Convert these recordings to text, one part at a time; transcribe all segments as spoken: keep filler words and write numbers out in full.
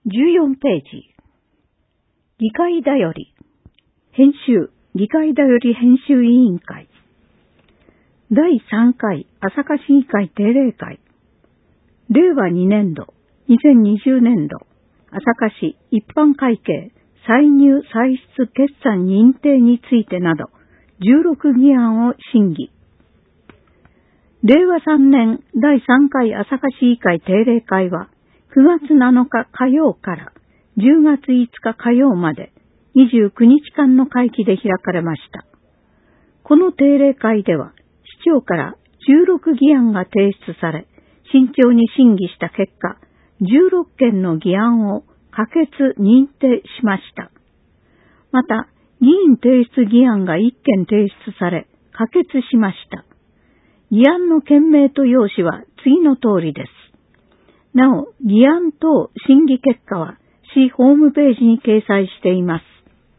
じゅうよんページ。議会だより。編集、議会だより編集委員会。だいさんかい朝霞市議会定例会。れいわにねんど、にせんにじゅうねんど、朝霞市一般会計、歳入歳出決算認定についてなど、じゅうろく議案を審議。れいわさんねんだいさんかい朝霞市議会定例会は、くがつなのか火曜からじゅうがついつか火曜までにじゅうくにちかんの会期で開かれました。この定例会では、市長からじゅうろく議案が提出され、慎重に審議した結果、じゅうろっけんの議案を可決認定しました。また、議員提出議案がいっけん提出され、可決しました。議案の件名と要旨は次の通りです。なお、議案等審議結果は市ホームページに掲載しています。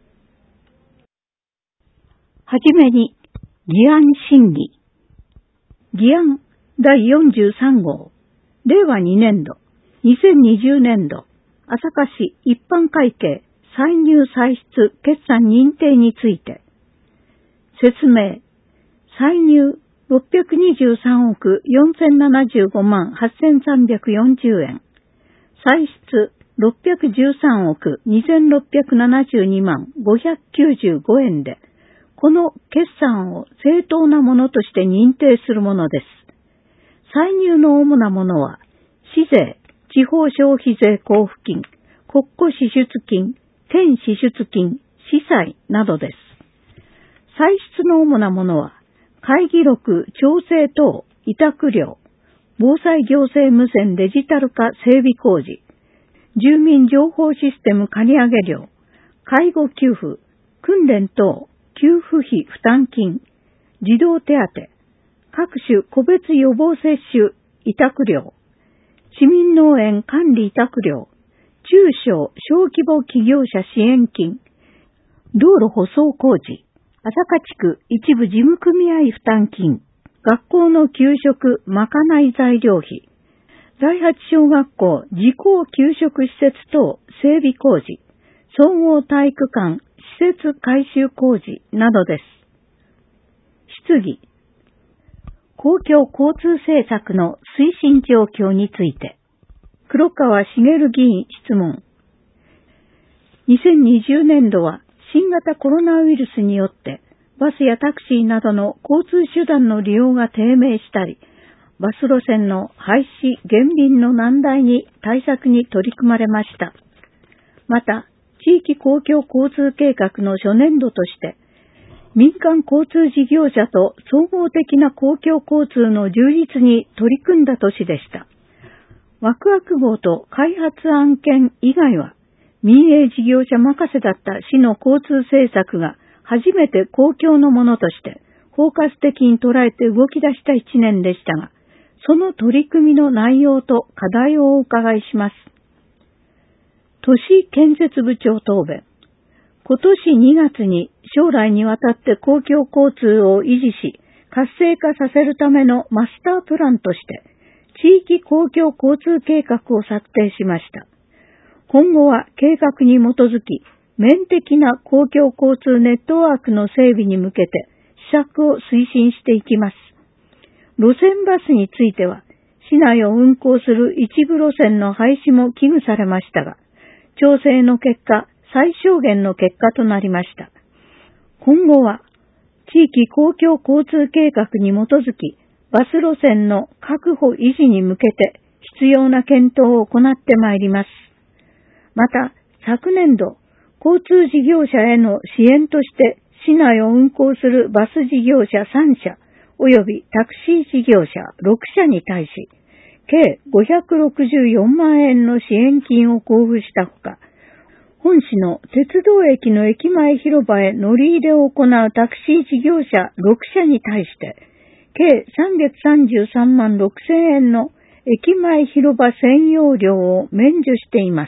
はじめに、議案審議。議案だいよんじゅうさんごう、れいわにねんど、にせんにじゅうねんど、朝霞市一般会計、歳入歳出決算認定について。説明。歳入ろっぴゃくにじゅうさんおくよんせんななじゅうごまんはっせんさんびゃくよんじゅうえん。歳出ろっぴゃくじゅうさんおくにせんろっぴゃくななじゅうにまんごひゃくきゅうじゅうごえんで、この決算を正当なものとして認定するものです。歳入の主なものは、市税、地方消費税交付金、国庫支出金、県支出金、司債などです。歳出の主なものは、会議録、調整等、委託料、防災行政無線デジタル化整備工事、住民情報システム借り上げ料、介護給付、訓練等、給付費負担金、児童手当、各種個別予防接種委託料、市民農園管理委託料、中小小規模企業者支援金、道路舗装工事、朝霞地区一部事務組合負担金、学校の給食まかない材料費、第八小学校自校給食施設等整備工事、総合体育館施設改修工事などです。質疑。公共交通政策の推進状況について。黒川茂議員質問。にせんにじゅうねんどは新型コロナウイルスによってバスやタクシーなどの交通手段の利用が低迷したり、バス路線の廃止減便の難題に対策に取り組まれました。また、地域公共交通計画の初年度として、民間交通事業者と総合的な公共交通の充実に取り組んだ年でした。ワクワク号と開発案件以外は、民営事業者任せだった市の交通政策が初めて公共のものとして包括的に捉えて動き出した一年でしたが、その取り組みの内容と課題をお伺いします。都市建設部長答弁。今年にがつに将来にわたって公共交通を維持し、活性化させるためのマスタープランとして、地域公共交通計画を策定しました。今後は計画に基づき、面的な公共交通ネットワークの整備に向けて施策を推進していきます。路線バスについては、市内を運行する一部路線の廃止も危惧されましたが、調整の結果、最小限の結果となりました。今後は、地域公共交通計画に基づき、バス路線の確保維持に向けて必要な検討を行ってまいります。また、昨年度、交通事業者への支援として、市内を運行するバス事業者さんしゃ、及びタクシー事業者ろくしゃに対し、計ごひゃくろくじゅうよんまんえんの支援金を交付したほか、本市の鉄道駅の駅前広場へ乗り入れを行うタクシー事業者ろくしゃに対して、計さんびゃくさんじゅうさんまんろくせんえんの駅前広場専用料を免除しています。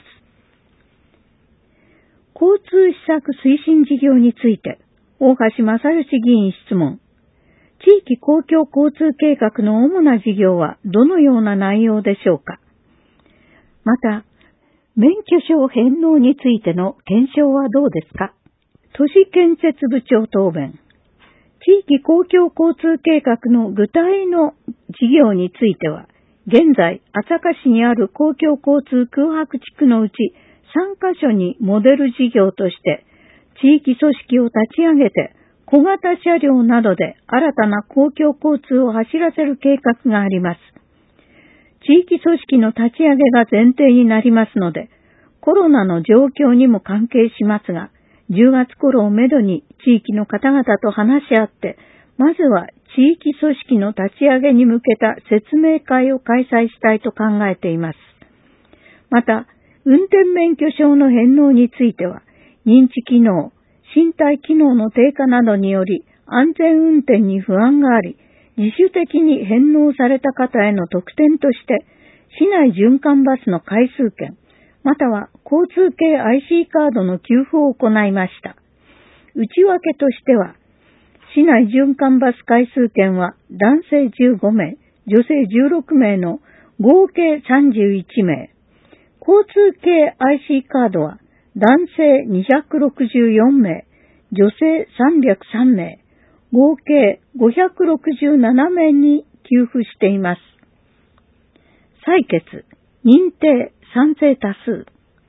交通施策推進事業について、大橋正義議員質問。地域公共交通計画の主な事業はどのような内容でしょうか。また、 免許証返納についての検証はどうですか？都市建設部長答弁。地域公共交通計画の具体の事業については、現在、朝霞市にある公共交通空白地区のうちさんカ所にモデル事業として、地域組織を立ち上げて、小型車両などで新たな公共交通を走らせる計画があります。地域組織の立ち上げが前提になりますので、コロナの状況にも関係しますが、じゅうがつ頃をめどに地域の方々と話し合って、まずは地域組織の立ち上げに向けた説明会を開催したいと考えています。また、運転免許証の返納については、認知機能、身体機能の低下などにより安全運転に不安があり、自主的に返納された方への特典として、市内循環バスの回数券、または交通系 アイシー カードの給付を行いました。内訳としては、市内循環バス回数券は男性じゅうごめい、女性じゅうろくめいの合計さんじゅういちめい、交通系 アイシー カードは男性にひゃくろくじゅうよんめい、女性さんびゃくさんめい、合計ごひゃくろくじゅうななめいに給付しています。採決、認定、賛成多数。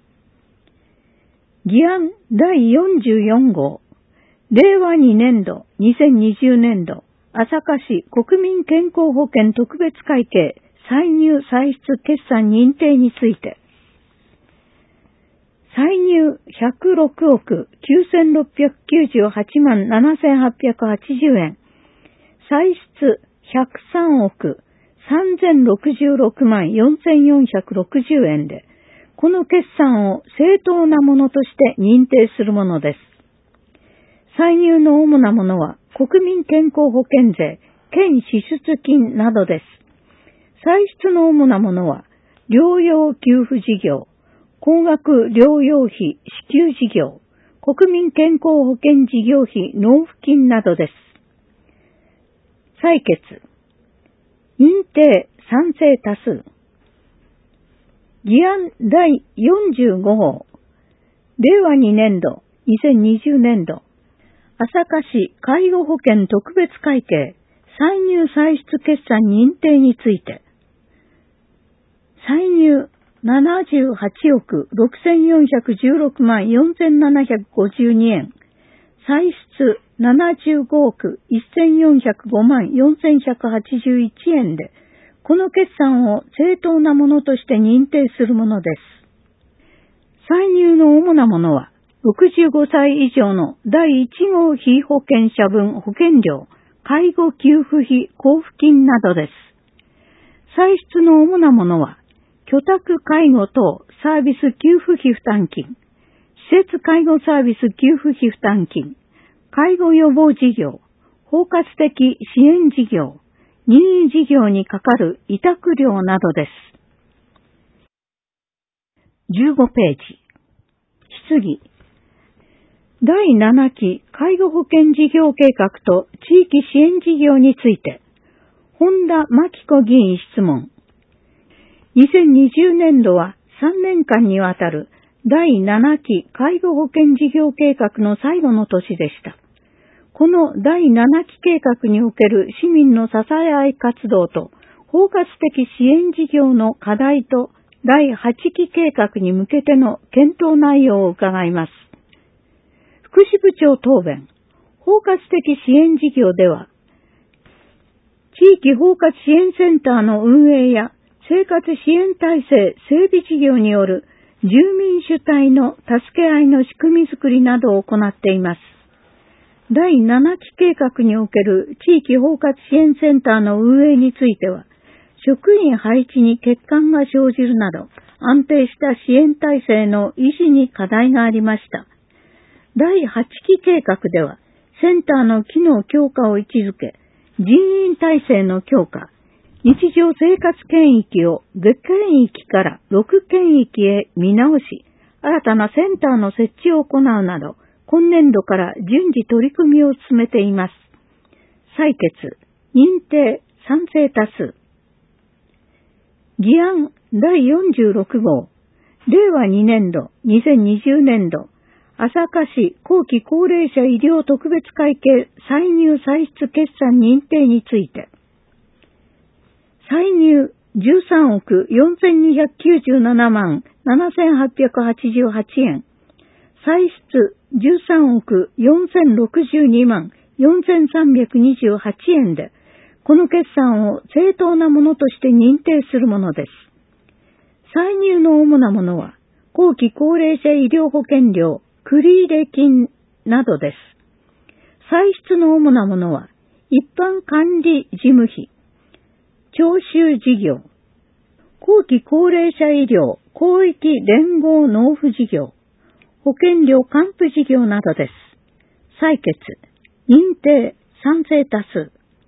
議案だいよんじゅうよんごう、れいわにねんど、にせんにじゅうねんど、朝霞市国民健康保険特別会計歳入歳出決算認定について、歳入ひゃくろくおくきゅうせんろっぴゃくきゅうじゅうはちまんななせんはっぴゃくはちじゅうえん、歳出ひゃくさんおくさんぜんろくじゅうろくまんよんせんよんひゃくろくじゅうえんで、この決算を正当なものとして認定するものです。歳入の主なものは国民健康保険税、県支出金などです。歳出の主なものは療養給付事業、高額療養費支給事業、国民健康保険事業費納付金などです。採決、認定、賛成多数。議案だいよんじゅうごごう、れいわにねんど、にせんにじゅうねんど、朝霞市介護保険特別会計歳入歳出決算認定について、歳入ななじゅうはちおくろくせんよんひゃくじゅうろくまんよんせんななひゃくごじゅうにえん、歳出ななじゅうごおくせんよんひゃくごまんよんせんひゃくはちじゅういちえんで、この決算を正当なものとして認定するものです。歳入の主なものは、ろくじゅうごさい以上のだいいちごう被保険者分保険料、介護給付費交付金などです。歳出の主なものは、居宅介護等サービス給付費負担金、施設介護サービス給付費負担金、介護予防事業、包括的支援事業、任意事業にかかる委託料などです。じゅうごページ。質疑。だいななき介護保険事業計画と地域支援事業について、本田真紀子議員質問。にせんにじゅうねんどはさんねんかんにわたるだいななき介護保険事業計画の最後の年でした。このだいななき計画における市民の支え合い活動と包括的支援事業の課題とだいはちき計画に向けての検討内容を伺います。福祉部長答弁。包括的支援事業では、地域包括支援センターの運営や生活支援体制整備事業による住民主体の助け合いの仕組みづくりなどを行っています。だいななき計画における地域包括支援センターの運営については、職員配置に欠陥が生じるなど、安定した支援体制の維持に課題がありました。だいはちき計画では、センターの機能強化を位置づけ、人員体制の強化、日常生活圏域をごけんいきからろくけんいきへ見直し、新たなセンターの設置を行うなど、今年度から順次取り組みを進めています。採決、認定、賛成多数。議案だいよんじゅうろくごう、 れいわにねんど、にせんにじゅうねんど、朝霞市後期高齢者医療特別会計歳入歳出決算認定について、歳入じゅうさんおくよんせんにひゃくきゅうじゅうななまんななせんはっぴゃくはちじゅうはちえん、歳出じゅうさんおくよんせんろくじゅうにまんよんせんさんびゃくにじゅうはちえんで、この決算を正当なものとして認定するものです。歳入の主なものは、後期高齢者医療保険料、繰入金などです。歳出の主なものは、一般管理事務費、徴収事業、後期高齢者医療広域連合納付事業、保険料還付事業などです。採決、認定、賛成多数。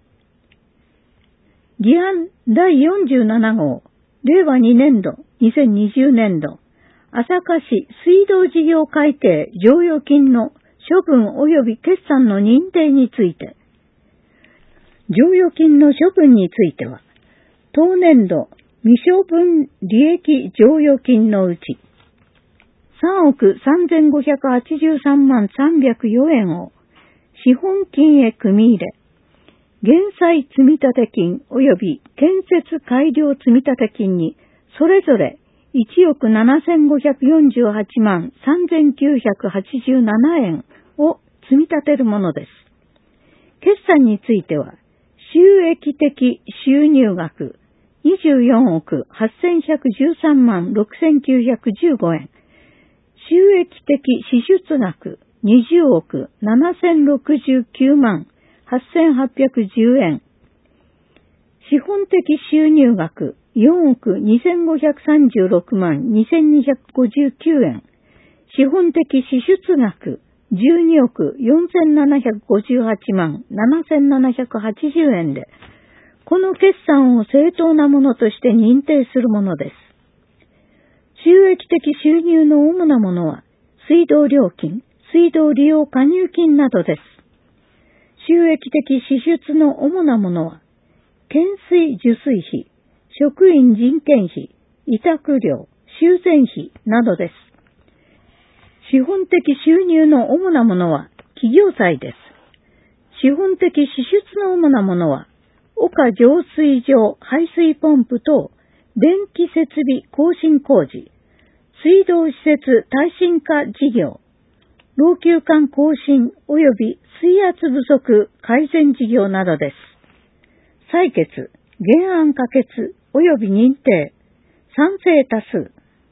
議案だいよんじゅうななごう、れいわにねんど、にせんにじゅうねんど、朝霞市水道事業会計剰余金の処分及び決算の認定について、剰余金の処分については、当年度未処分利益剰余金のうち、さんおくさんぜんごひゃくはちじゅうさんまんさんびゃくよえんを資本金へ組み入れ、減債積立金及び建設改良積立金にそれぞれいちおくななせんごひゃくよんじゅうはちまんさんぜんきゅうひゃくはちじゅうななえんを積み立てるものです。決算については、収益的収入額にじゅうよんおくはっせんひゃくじゅうさんまんろくせんきゅうひゃくじゅうごえん、収益的支出額にじゅうおくななせんろくじゅうきゅうまんはっせんはっぴゃくじゅうえん、資本的収入額よんおくにせんごひゃくさんじゅうろくまんにせんにひゃくごじゅうきゅうえん、資本的支出額じゅうにおくよんせんななひゃくごじゅうはちまんななせんななひゃくはちじゅうえんで、この決算を正当なものとして認定するものです。収益的収入の主なものは、水道料金、水道利用加入金などです。収益的支出の主なものは、検水受水費、職員人件費、委託料、修繕費などです。資本的収入の主なものは企業債です。資本的支出の主なものは、岡浄水場排水ポンプ等電気設備更新工事、水道施設耐震化事業、老朽管更新及び水圧不足改善事業などです。採決、原案可決及び認定、賛成多数。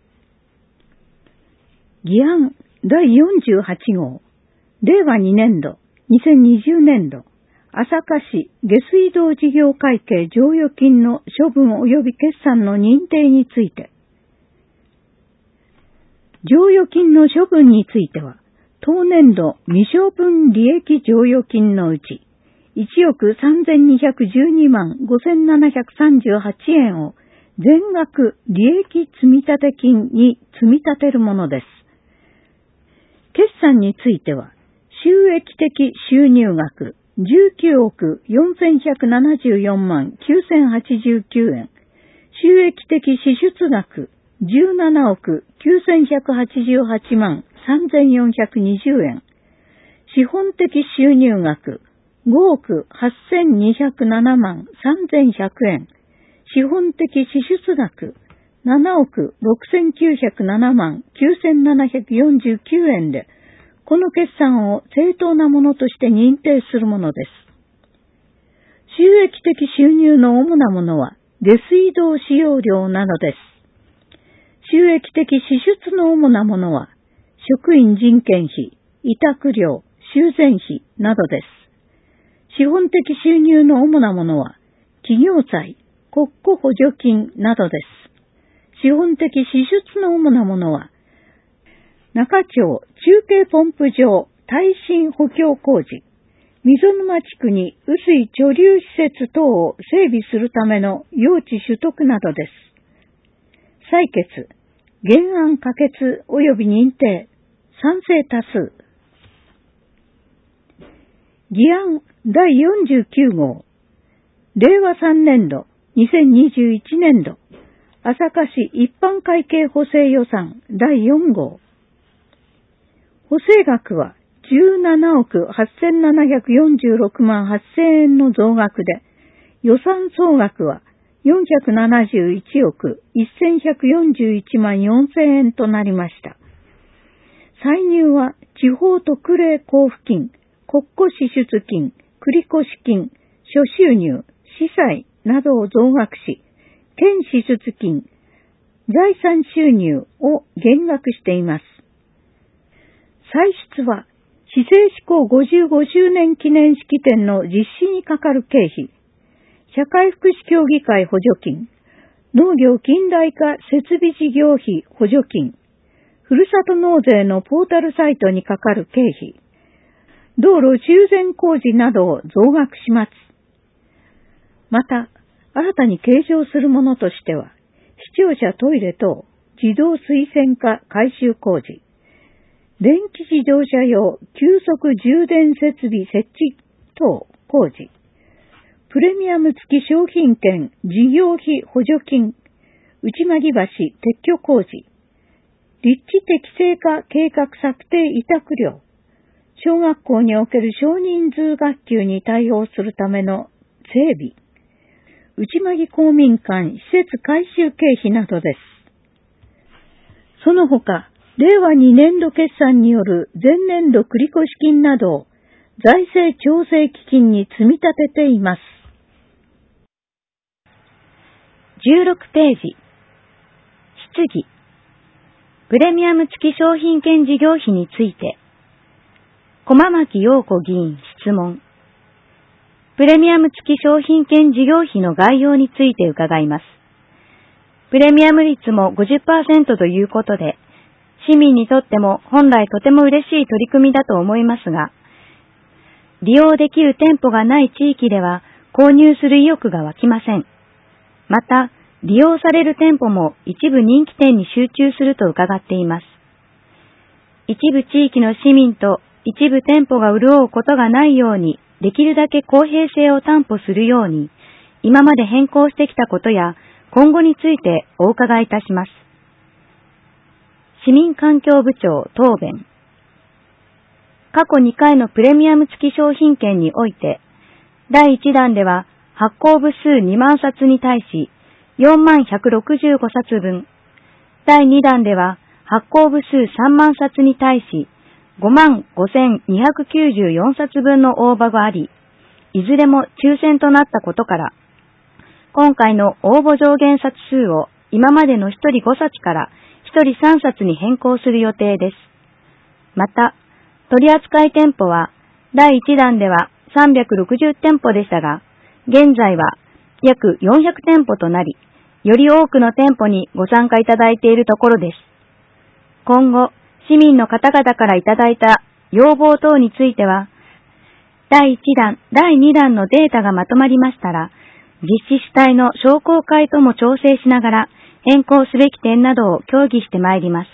議案だいよんじゅうはちごう、れいわにねんど、にせんにじゅうねんど、朝霞市下水道事業会計剰余金の処分及び決算の認定について、剰余金の処分については、当年度未処分利益剰余金のうち、いちおくさんぜんにひゃくじゅうにまんごせんななひゃくさんじゅうはちえんを全額利益積立金に積み立てるものです。決算については、収益的収入額じゅうきゅうおくよんせんひゃくななじゅうよんまんきゅうせんはちじゅうきゅうえん、収益的支出額じゅうななおくきゅうせんひゃくはちじゅうはちまんさんぜんよんひゃくにじゅうえん、資本的収入額ごおくはっせんにひゃくななまんさんぜんひゃくえん、資本的支出額ななおくろくせんきゅうひゃくななまんきゅうせんななひゃくよんじゅうきゅうえんで、この決算を正当なものとして認定するものです。収益的収入の主なものは、下水道使用料などです。収益的支出の主なものは、職員人件費、委託料、修繕費などです。資本的収入の主なものは、企業債、国庫補助金などです。資本的支出の主なものは、中町中継ポンプ場耐震補強工事、溝沼地区に雨水貯留施設等を整備するための用地取得などです。採決、原案可決及び認定、賛成多数。議案だいよんじゅうきゅうごう、れいわさんねんど、にせんにじゅういちねんど、 朝霞市一般会計補正予算だいよん号。補正額はじゅうななおくはっせんななひゃくよんじゅうろくまんはっせんえんの増額で、予算総額はよんひゃくななじゅういちおくせんひゃくよんじゅういちまんよんせんえんとなりました。歳入は地方特例交付金、国庫支出金、繰越金、諸収入、司祭などを増額し、県支出金、財産収入を減額しています。歳出は、市政施行ごじゅうごしゅうねん記念式典の実施にかかる経費、社会福祉協議会補助金、農業近代化設備事業費補助金、ふるさと納税のポータルサイトにかかる経費、道路修繕工事などを増額します。また、新たに計上するものとしては、市庁舎トイレ等自動水洗化改修工事、電気自動車用急速充電設備設置等工事、プレミアム付き商品券事業費補助金、内間木橋撤去工事、立地適正化計画策定委託料、小学校における少人数学級に対応するための整備、内間木公民館施設改修経費などです。その他、れいわにねんど決算による前年度繰越金などを財政調整基金に積み立てています。 じゅうろくページ。質疑。プレミアム付き商品券事業費について。駒牧陽子議員質問。プレミアム付き商品券事業費の概要について伺います。プレミアム率も ごじゅっパーセント ということで、市民にとっても本来とても嬉しい取り組みだと思いますが、利用できる店舗がない地域では購入する意欲が湧きません。また、利用される店舗も一部人気店に集中すると伺っています。一部地域の市民と一部店舗が潤うことがないように、できるだけ公平性を担保するように、今まで変更してきたことや今後についてお伺いいたします。市民環境部長答弁。過去にかいのプレミアム付き商品券において、だいいちだんでは発行部数にまんさつに対しよんまんひゃくろくじゅうごさつぶん、だいにだんでは発行部数さんまんさつに対しごまんごせんにひゃくきゅうじゅうよんさつぶんの応募があり、いずれも抽選となったことから、今回の応募上限冊数を今までのひとりごさつからひとりさんさつに変更する予定です。また、取扱店舗はだいいちだんではさんびゃくろくじゅうてんぽでしたが、現在は約よんひゃくてんぽとなり、より多くの店舗にご参加いただいているところです。今後、市民の方々からいただいた要望等については、だいいちだん、だいにだんのデータがまとまりましたら、実施主体の商工会とも調整しながら変更すべき点などを協議してまいります。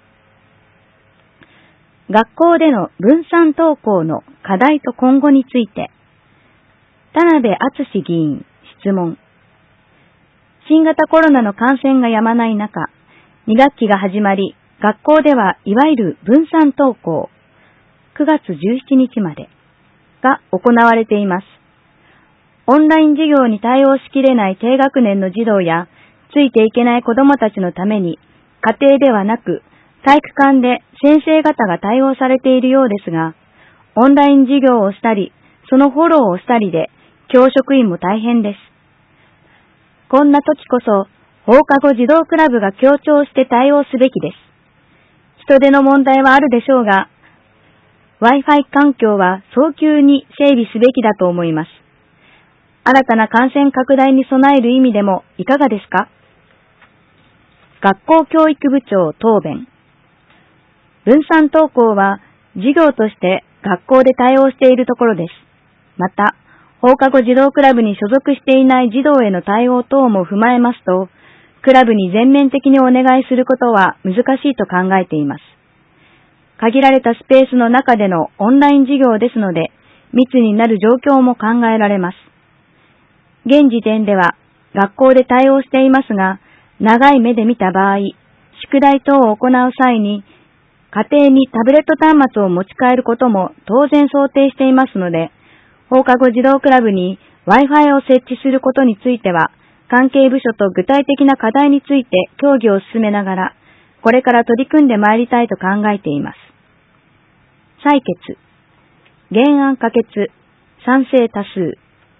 学校での分散登校の課題と今後について、田辺敦議員質問。新型コロナの感染がやまない中、に学期が始まり、学校ではいわゆる分散登校、くがつじゅうしちにちまでが行われています。オンライン授業に対応しきれない低学年の児童や、ついていけない子どもたちのために、家庭ではなく体育館で先生方が対応されているようですが、オンライン授業をしたり、そのフォローをしたりで、教職員も大変です。こんな時こそ、放課後児童クラブが協調して対応すべきです。人手の問題はあるでしょうが、Wi-Fi 環境は早急に整備すべきだと思います。新たな感染拡大に備える意味でもいかがですか？学校教育部長答弁。分散登校は授業として学校で対応しているところです。また、放課後児童クラブに所属していない児童への対応等も踏まえますと、クラブに全面的にお願いすることは難しいと考えています。限られたスペースの中でのオンライン授業ですので、密になる状況も考えられます。現時点では学校で対応していますが、 長い目で見た場合、宿題等を行う際に、家庭にタブレット端末を持ち帰ることも当然想定していますので、放課後児童クラブに Wi-Fi を設置することについては、関係部署と具体的な課題について協議を進めながら、これから取り組んでまいりたいと考えています。採決。原案可決。賛成多数。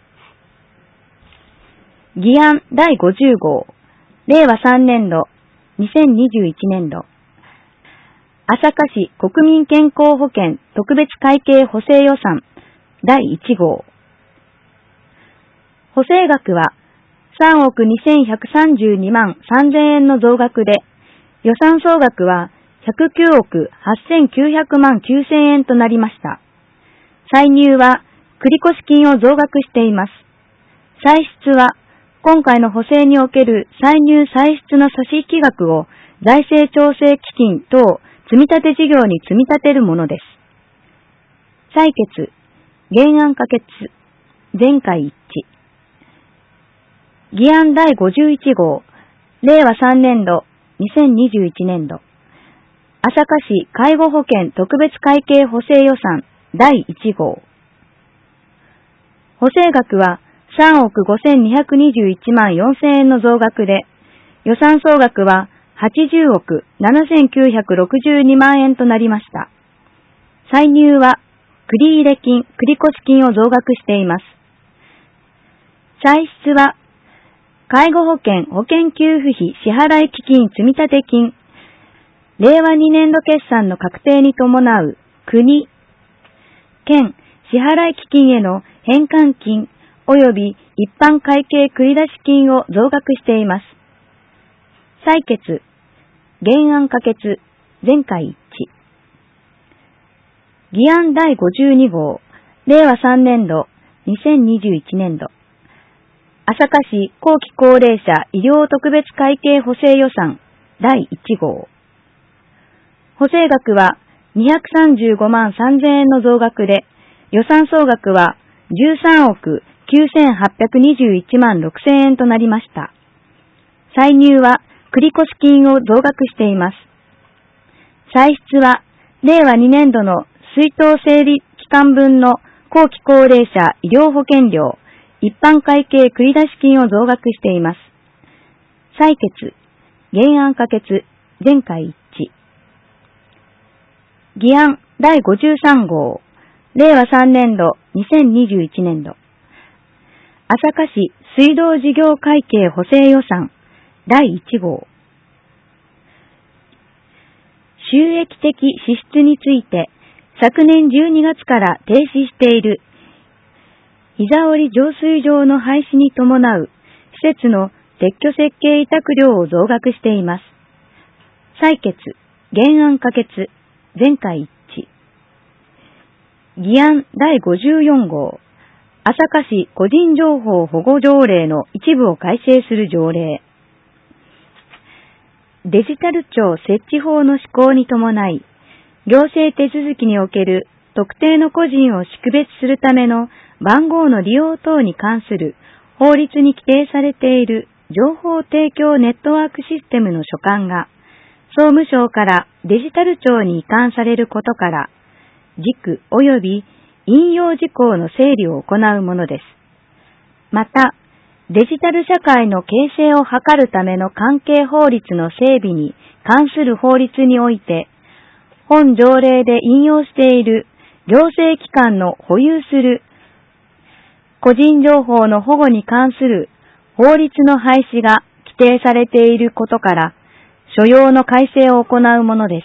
議案だいごじゅう号。れいわさんねんど、にせんにじゅういちねんど。朝霞市国民健康保険特別会計補正予算だいいち号。補正額はさんおくにせんひゃくさんじゅうにまんさんぜんえんの増額で、予算総額はひゃくきゅうおくはっせんきゅうひゃくまんきゅうせんえんとなりました。歳入は繰越金を増額しています。歳出は今回の補正における歳入歳出の差し引き額を財政調整基金等積立事業に積み立てるものです。採決。原案可決。全会一致。議案だいごじゅういち号。れいわさんねんど、にせんにじゅういちねんど。朝霞市介護保険特別会計補正予算だいいち号。補正額はさんおくごせんにひゃくにじゅういちまんよんせんえんの増額で、予算総額ははちじゅうおくななせんきゅうひゃくろくじゅうにまんえんとなりました。歳入は繰入金、繰越金を増額しています。歳出は介護保険保険給付費支払い基金積立金、れいわにねんど決算の確定に伴う国、県支払い基金への返還金及び一般会計繰出金を増額しています。採決。原案可決。全会一致。議案だいごじゅうに号。れいわさんねんど、にせんにじゅういちねんど。朝霞市後期高齢者医療特別会計補正予算だいいち号。補正額はにひゃくさんじゅうごまんさんぜんえんの増額で、予算総額はじゅうさんおくきゅうせんはっぴゃくにじゅういちまんろくせんえんとなりました。歳入は繰越金を増額しています。歳出はれいわにねんどの出納整理期間分の後期高齢者医療保険料、一般会計繰出金を増額しています。採決。原案可決。全会一致。議案だいごじゅうさん号。れいわさんねんど、にせんにじゅういちねんど。朝霞市水道事業会計補正予算だいいち号。収益的支出について昨年じゅうにがつから停止している膝折浄水場の廃止に伴う施設の撤去設計委託料を増額しています。採決。原案可決。全会一致。議案だいごじゅうよん号。朝霞市個人情報保護条例の一部を改正する条例。デジタル庁設置法の施行に伴い、行政手続きにおける特定の個人を識別するための番号の利用等に関する法律に規定されている情報提供ネットワークシステムの所管が、総務省からデジタル庁に移管されることから、軸及び引用事項の整理を行うものです。また、デジタル社会の形成を図るための関係法律の整備に関する法律において、本条例で引用している行政機関の保有する個人情報の保護に関する法律の廃止が規定されていることから、所要の改正を行うものです。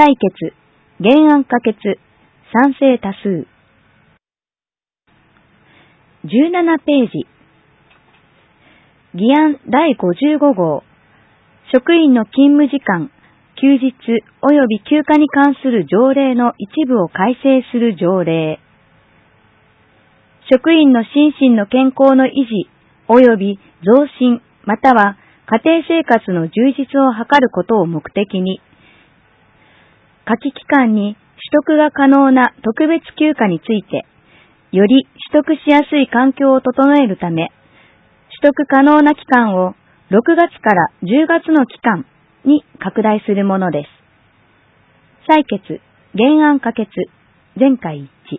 採決、原案可決、賛成多数。じゅうななページ。議案だいごじゅうご号。職員の勤務時間、休日及び休暇に関する条例の一部を改正する条例。職員の心身の健康の維持及び増進または家庭生活の充実を図ることを目的に、下記期間に取得が可能な特別休暇について、より取得しやすい環境を整えるため、取得可能な期間をろくがつからじゅうがつの期間に拡大するものです。採決、原案可決、全会一致。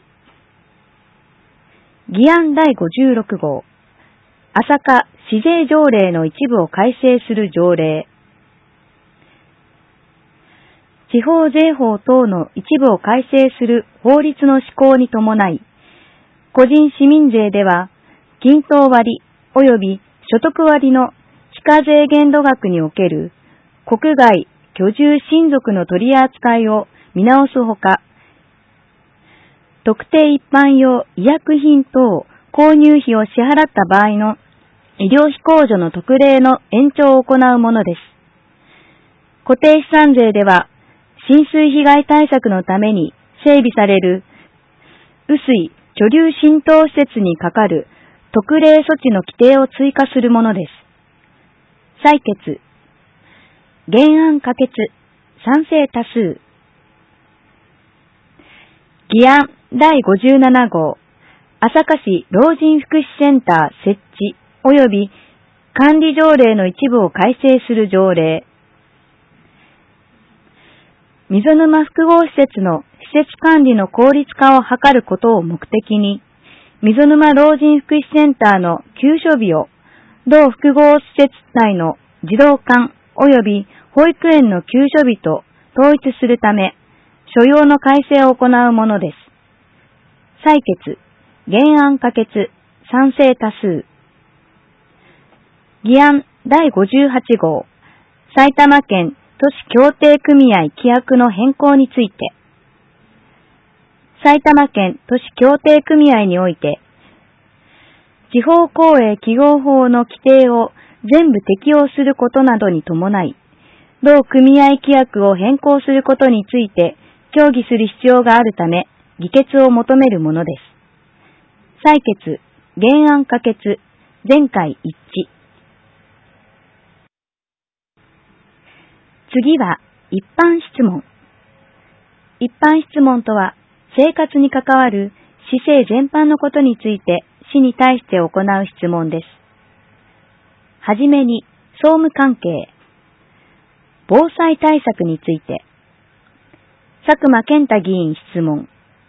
議案だいごじゅうろく号、朝霞市税条例の一部を改正する条例。地方税法等の一部を改正する法律の施行に伴い、個人市民税では、均等割及び所得割の非課税限度額における国外居住親族の取り扱いを見直すほか、特定一般用医薬品等購入費を支払った場合の医療費控除の特例の延長を行うものです。固定資産税では、浸水被害対策のために整備される雨水貯留浸透施設にかかる特例措置の規定を追加するものです。採決、原案可決、賛成多数。議案だいごじゅうなな号、朝霞市老人福祉センター設置及び管理条例の一部を改正する条例。溝沼複合施設の施設管理の効率化を図ることを目的に、溝沼老人福祉センターの休所日を同複合施設内の児童館及び保育園の休所日と統一するため、所要の改正を行うものです。採決、原案可決、賛成多数。議案だいごじゅうはち号、埼玉県都市協定組合規約の変更について、埼玉県都市協定組合において、地方公営企業法の規定を全部適用することなどに伴い、同組合規約を変更することについて協議する必要があるため、議決を求めるものです。採決、原案可決、全会一致。次は一般質問。一般質問とは、生活に関わる市政全般のことについて市に対して行う質問です。はじめに、総務関係、防災対策について、佐久間健太議員質問。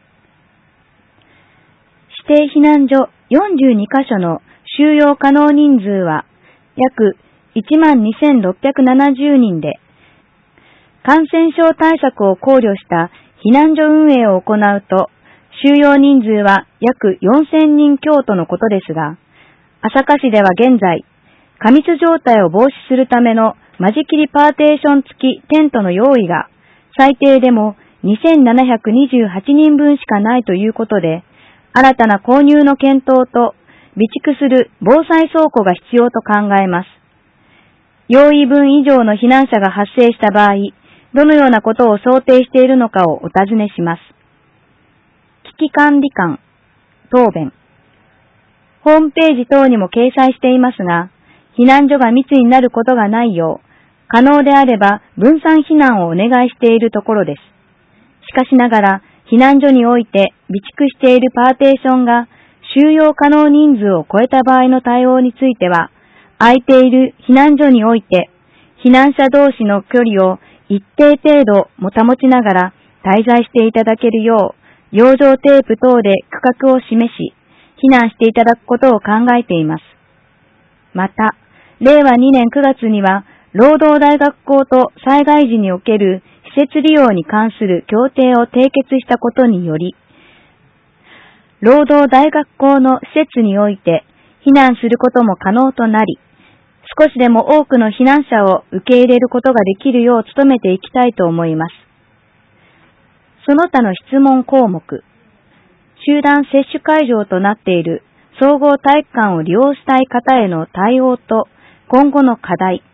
指定避難所よんじゅうにカ所の収容可能人数は約 いちまんにせんろっぴゃくななじゅうにんで、感染症対策を考慮した避難所運営を行うと、収容人数は約よんせんにん強とのことですが、朝霞市では現在、過密状態を防止するための間仕切りパーテーション付きテントの用意が、最低でもにせんななひゃくにじゅうはちにんぶんしかないということで、新たな購入の検討と備蓄する防災倉庫が必要と考えます。用意分以上の避難者が発生した場合、どのようなことを想定しているのかをお尋ねします。危機管理官、答弁。ホームページ等にも掲載していますが、避難所が密になることがないよう、可能であれば分散避難をお願いしているところです。しかしながら、避難所において備蓄しているパーテーションが収容可能人数を超えた場合の対応については、空いている避難所において、避難者同士の距離を一定程度も保ちながら滞在していただけるよう、養生テープ等で区画を示し、避難していただくことを考えています。また、れいわにねんくがつには、労働大学校と災害時における施設利用に関する協定を締結したことにより、労働大学校の施設において避難することも可能となり、少しでも多くの避難者を受け入れることができるよう努めていきたいと思います。その他の質問項目、集団接種会場となっている総合体育館を利用したい方への対応と今後の課題、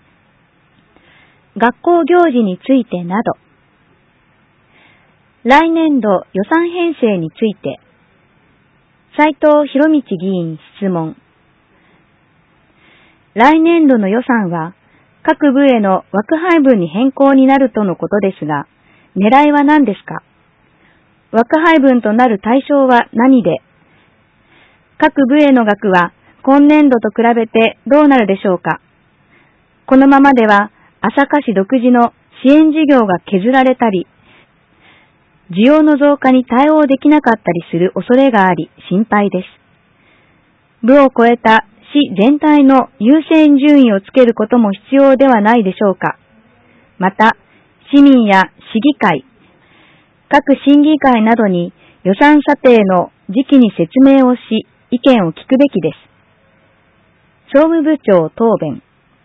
学校行事についてなど、来年度予算編成について、斉藤博道議員質問。来年度の予算は各部への枠配分に変更になるとのことですが、狙いは何ですか？枠配分となる対象は何で、各部への額は今年度と比べてどうなるでしょうか？ このままでは朝霞市独自の支援事業が削られたり、需要の増加に対応できなかったりする恐れがあり心配です。部を超えた市全体の優先順位をつけることも必要ではないでしょうか。また、市民や市議会、各審議会などに予算査定の時期に説明をし、意見を聞くべきです。総務部長答弁。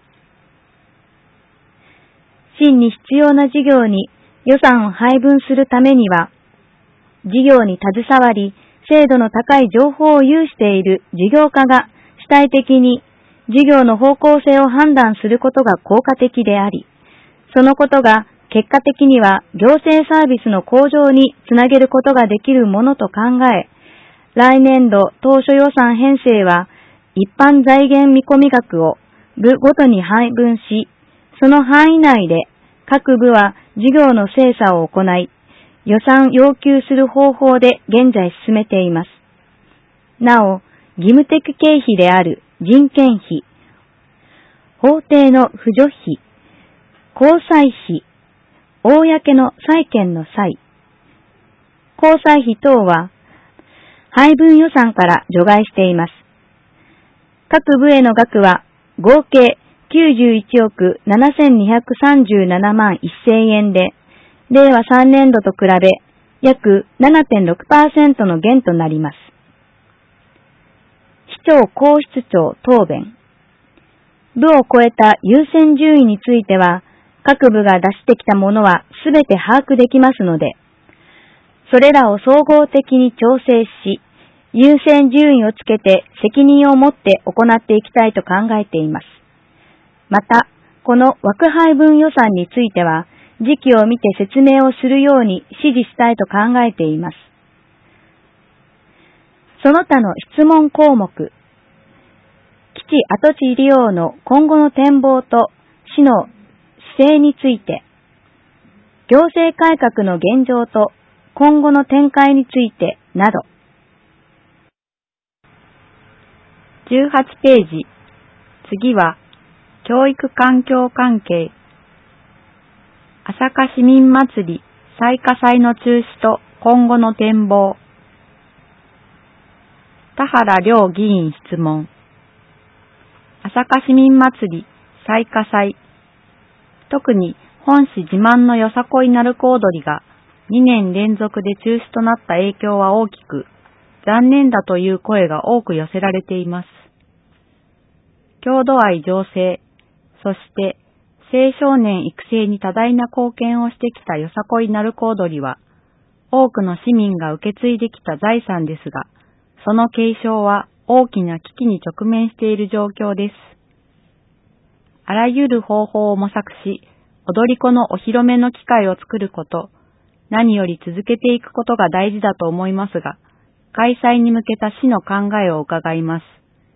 市に必要な事業に予算を配分するためには、事業に携わり、精度の高い情報を有している事業家が主体的に事業の方向性を判断することが効果的であり、そのことが結果的には行政サービスの向上につなげることができるものと考え、来年度当初予算編成は一般財源見込み額を部ごとに配分し、その範囲内で各部は事業の精査を行い、予算要求する方法で現在進めています。なお、義務的経費である人件費、法定の扶助費、交際費、公の債権の際、交際費等は配分予算から除外しています。各部への額は合計きゅうじゅういちおくななせんにひゃくさんじゅうななまんせんえんで、れいわさんねんどと比べ約 ななてんろくパーセント の減となります。市長皇室長答弁。部を超えた優先順位については、各部が出してきたものはすべて把握できますので、それらを総合的に調整し、優先順位をつけて責任を持って行っていきたいと考えています。また、この枠配分予算については、時期を見て説明をするように指示したいと考えています。その他の質問項目、基地跡地利用の今後の展望と市の姿勢について、行政改革の現状と今後の展開についてなど。 じゅうはちページ、次は教育環境関係。朝霞市民祭り最下祭の中止と今後の展望。田原良議員質問。朝霞市民祭り最下祭。特に本市自慢のよさこい鳴子踊りがにねん連続で中止となった影響は大きく、残念だという声が多く寄せられています。郷土愛醸成、そして青少年育成に多大な貢献をしてきたよさこい鳴子踊りは、多くの市民が受け継いできた財産ですが、その継承は大きな危機に直面している状況です。あらゆる方法を模索し、踊り子のお披露目の機会を作ること、何より続けていくことが大事だと思いますが、開催に向けた市の考えを伺います。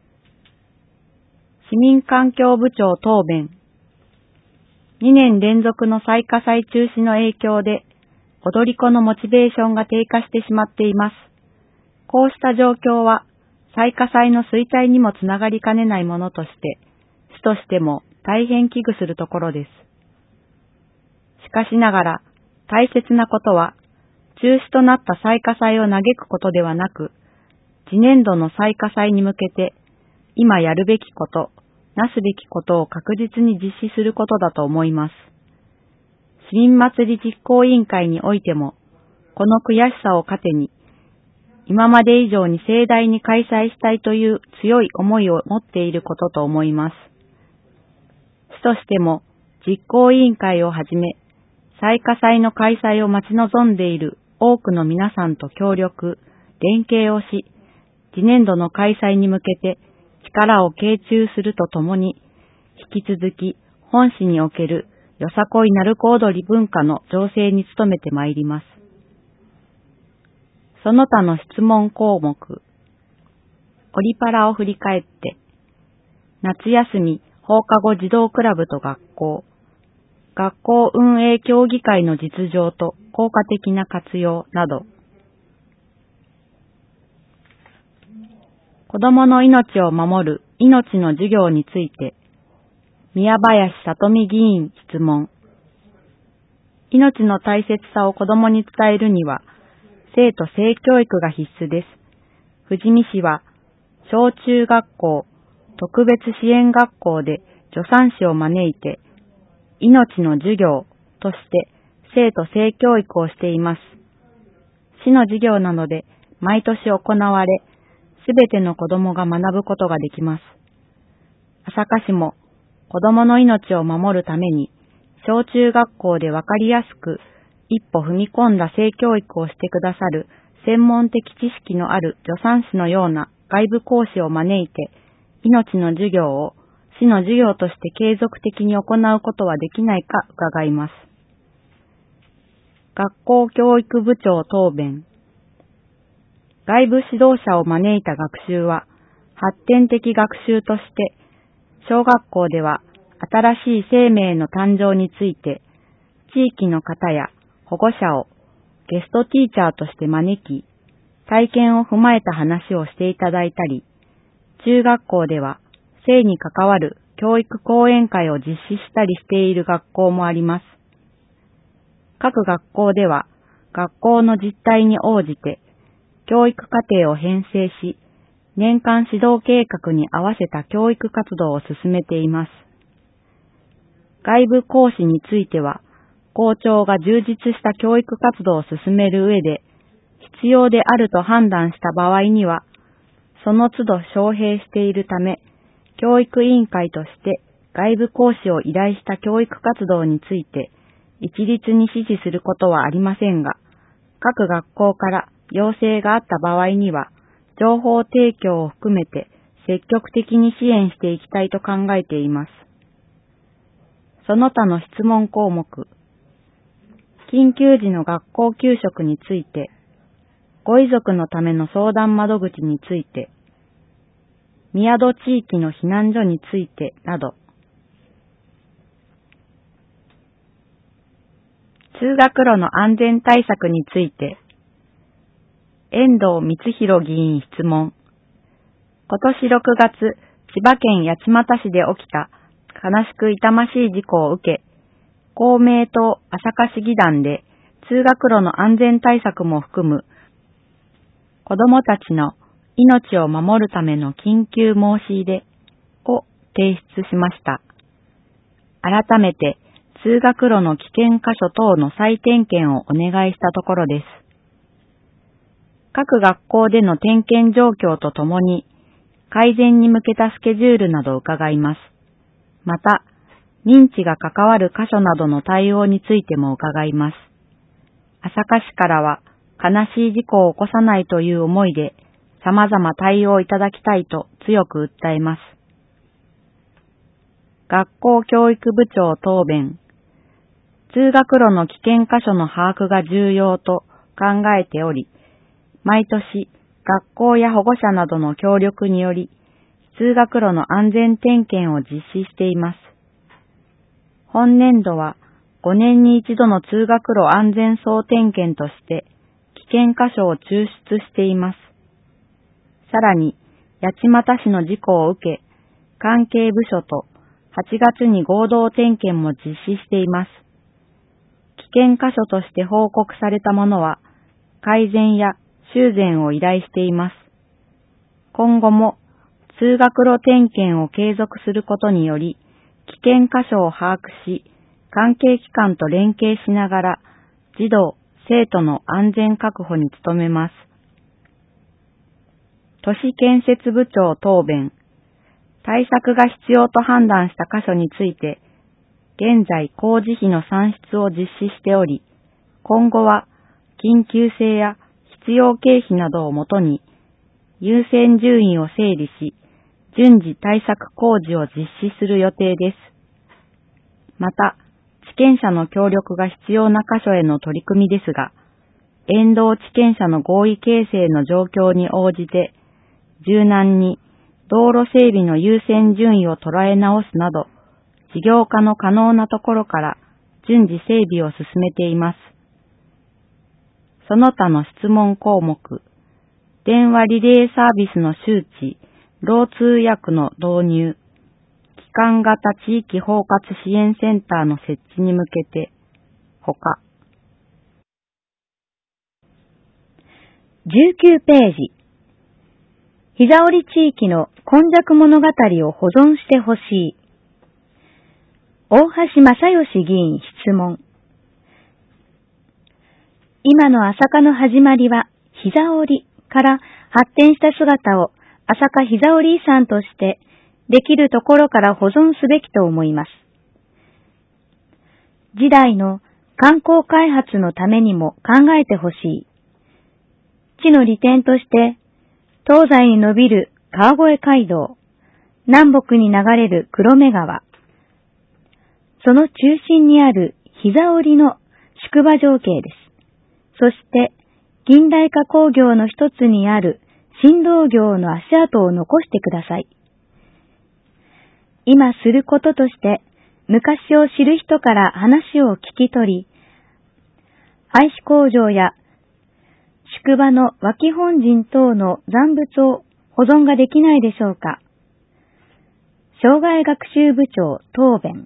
市民環境部長答弁。にねん連続の最下祭中止の影響で、踊り子のモチベーションが低下してしまっています。こうした状況は、最下祭の衰退にもつながりかねないものとして、市としても大変危惧するところです。しかしながら、大切なことは、中止となった最下祭を嘆くことではなく、次年度の最下祭に向けて、今やるべきこと、なすべきことを確実に実施することだと思います。市民祭り実行委員会においても、この悔しさを糧に、今まで以上に盛大に開催したいという強い思いを持っていることと思います。市としても、実行委員会をはじめ、最下祭の開催を待ち望んでいる多くの皆さんと協力、連携をし、次年度の開催に向けて力を傾注するとともに、引き続き本市におけるよさこい鳴子踊り文化の醸成に努めてまいります。その他の質問項目。オリパラを振り返って、夏休み放課後児童クラブと学校、学校運営協議会の実情と効果的な活用など、子どもの命を守る命の授業について、 宮林里美議員質問。命の大切さを子供に伝えるには、生徒性教育が必須です。富士見市は、小中学校、特別支援学校で助産師を招いて、命の授業として生徒性教育をしています。市の授業なので毎年行われ、すべての子供が学ぶことができます。朝霞市も子供の命を守るために、小中学校でわかりやすく一歩踏み込んだ性教育をしてくださる専門的知識のある助産師のような外部講師を招いて、命の授業を市の授業として継続的に行うことはできないか伺います。学校教育部長答弁。外部指導者を招いた学習は発展的学習として、小学校では新しい生命の誕生について、地域の方や保護者をゲストティーチャーとして招き、体験を踏まえた話をしていただいたり、中学校では性に関わる教育講演会を実施したりしている学校もあります。各学校では学校の実態に応じて教育課程を編成し、年間指導計画に合わせた教育活動を進めています。外部講師については、校長が充実した教育活動を進める上で、必要であると判断した場合には、その都度招聘しているため、教育委員会として外部講師を依頼した教育活動について、一律に指示することはありませんが、各学校から要請があった場合には、情報提供を含めて積極的に支援していきたいと考えています。その他の質問項目。緊急時の学校給食について、ご遺族のための相談窓口について、宮戸地域の避難所についてなど、通学路の安全対策について、遠藤光弘議員質問。今年ろくがつ、千葉県八街市で起きた悲しく痛ましい事故を受け、公明党朝霞市議団で通学路の安全対策も含む子どもたちの命を守るための緊急申し入れを提出しました。改めて通学路の危険箇所等の再点検をお願いしたところです。各学校での点検状況とともに改善に向けたスケジュールなどを伺います。また、認知が関わる箇所などの対応についても伺います。朝霞市からは悲しい事故を起こさないという思いで様々対応いただきたいと強く訴えます。学校教育部長答弁。通学路の危険箇所の把握が重要と考えており、毎年学校や保護者などの協力により、通学路の安全点検を実施しています。本年度はごねんに一度の通学路安全総点検として危険箇所を抽出しています。さらに、八街市の事故を受け、関係部署とはちがつに合同点検も実施しています。危険箇所として報告されたものは、改善や修繕を依頼しています。今後も通学路点検を継続することにより、危険箇所を把握し、関係機関と連携しながら、児童、生徒の安全確保に努めます。都市建設部長答弁。対策が必要と判断した箇所について、現在工事費の算出を実施しており、今後は緊急性や必要経費などをもとに、優先順位を整理し、順次対策工事を実施する予定です。また、地権者の協力が必要な箇所への取り組みですが、沿道地権者の合意形成の状況に応じて、柔軟に道路整備の優先順位を捉え直すなど、事業化の可能なところから順次整備を進めています。その他の質問項目、電話リレーサービスの周知、ろう通訳の導入、機間型地域包括支援センターの設置に向けて、ほか。 じゅうきゅうページ。膝折地域の今昔物語を保存してほしい。大橋正義議員質問。今の朝霞の始まりは膝折から発展した姿を朝霞膝折遺産としてできるところから保存すべきと思います。時代の観光開発のためにも考えてほしい。地の利点として東西に伸びる川越街道、南北に流れる黒目川、その中心にある膝折の宿場情景です。そして近代化工業の一つにある新道業の足跡を残してください。今することとして昔を知る人から話を聞き取り、廃止工場や宿場の脇本陣等の残物を保存ができないでしょうか。障害学習部長答弁。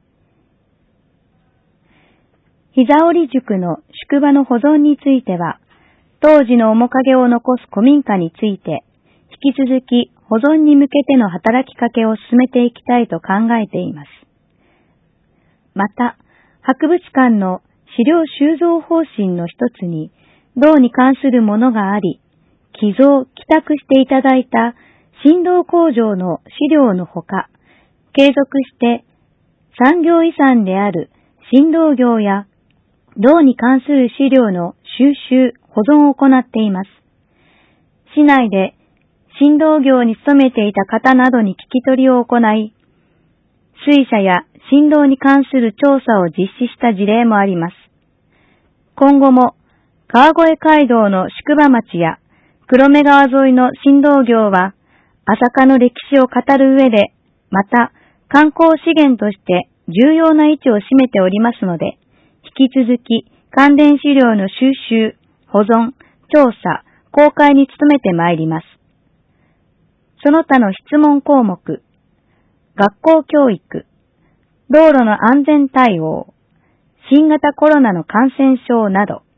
膝折塾の宿場の保存については、当時の面影を残す古民家について、引き続き保存に向けての働きかけを進めていきたいと考えています。また、博物館の資料収蔵方針の一つに、銅に関するものがあり、寄贈、寄託していただいた新銅工場の資料のほか、継続して産業遺産である新銅業や銅に関する資料の収集、保存を行っています。市内で新銅業に勤めていた方などに聞き取りを行い、水車や新銅に関する調査を実施した事例もあります。今後も川越街道の宿場町や黒目川沿いの新道業は朝霞の歴史を語る上で、また観光資源として重要な位置を占めておりますので、引き続き関連資料の収集、保存、調査、公開に努めてまいります。その他の質問項目、学校教育、道路の安全対応、新型コロナの感染症など、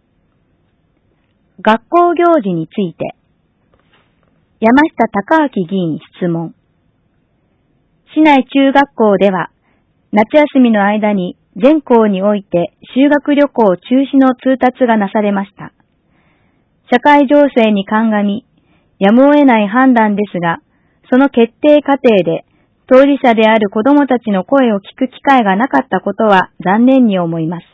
学校行事について、山下隆明議員質問。市内中学校では、夏休みの間に全校において修学旅行中止の通達がなされました。社会情勢に鑑み、やむを得ない判断ですが、その決定過程で、当事者である子どもたちの声を聞く機会がなかったことは残念に思います。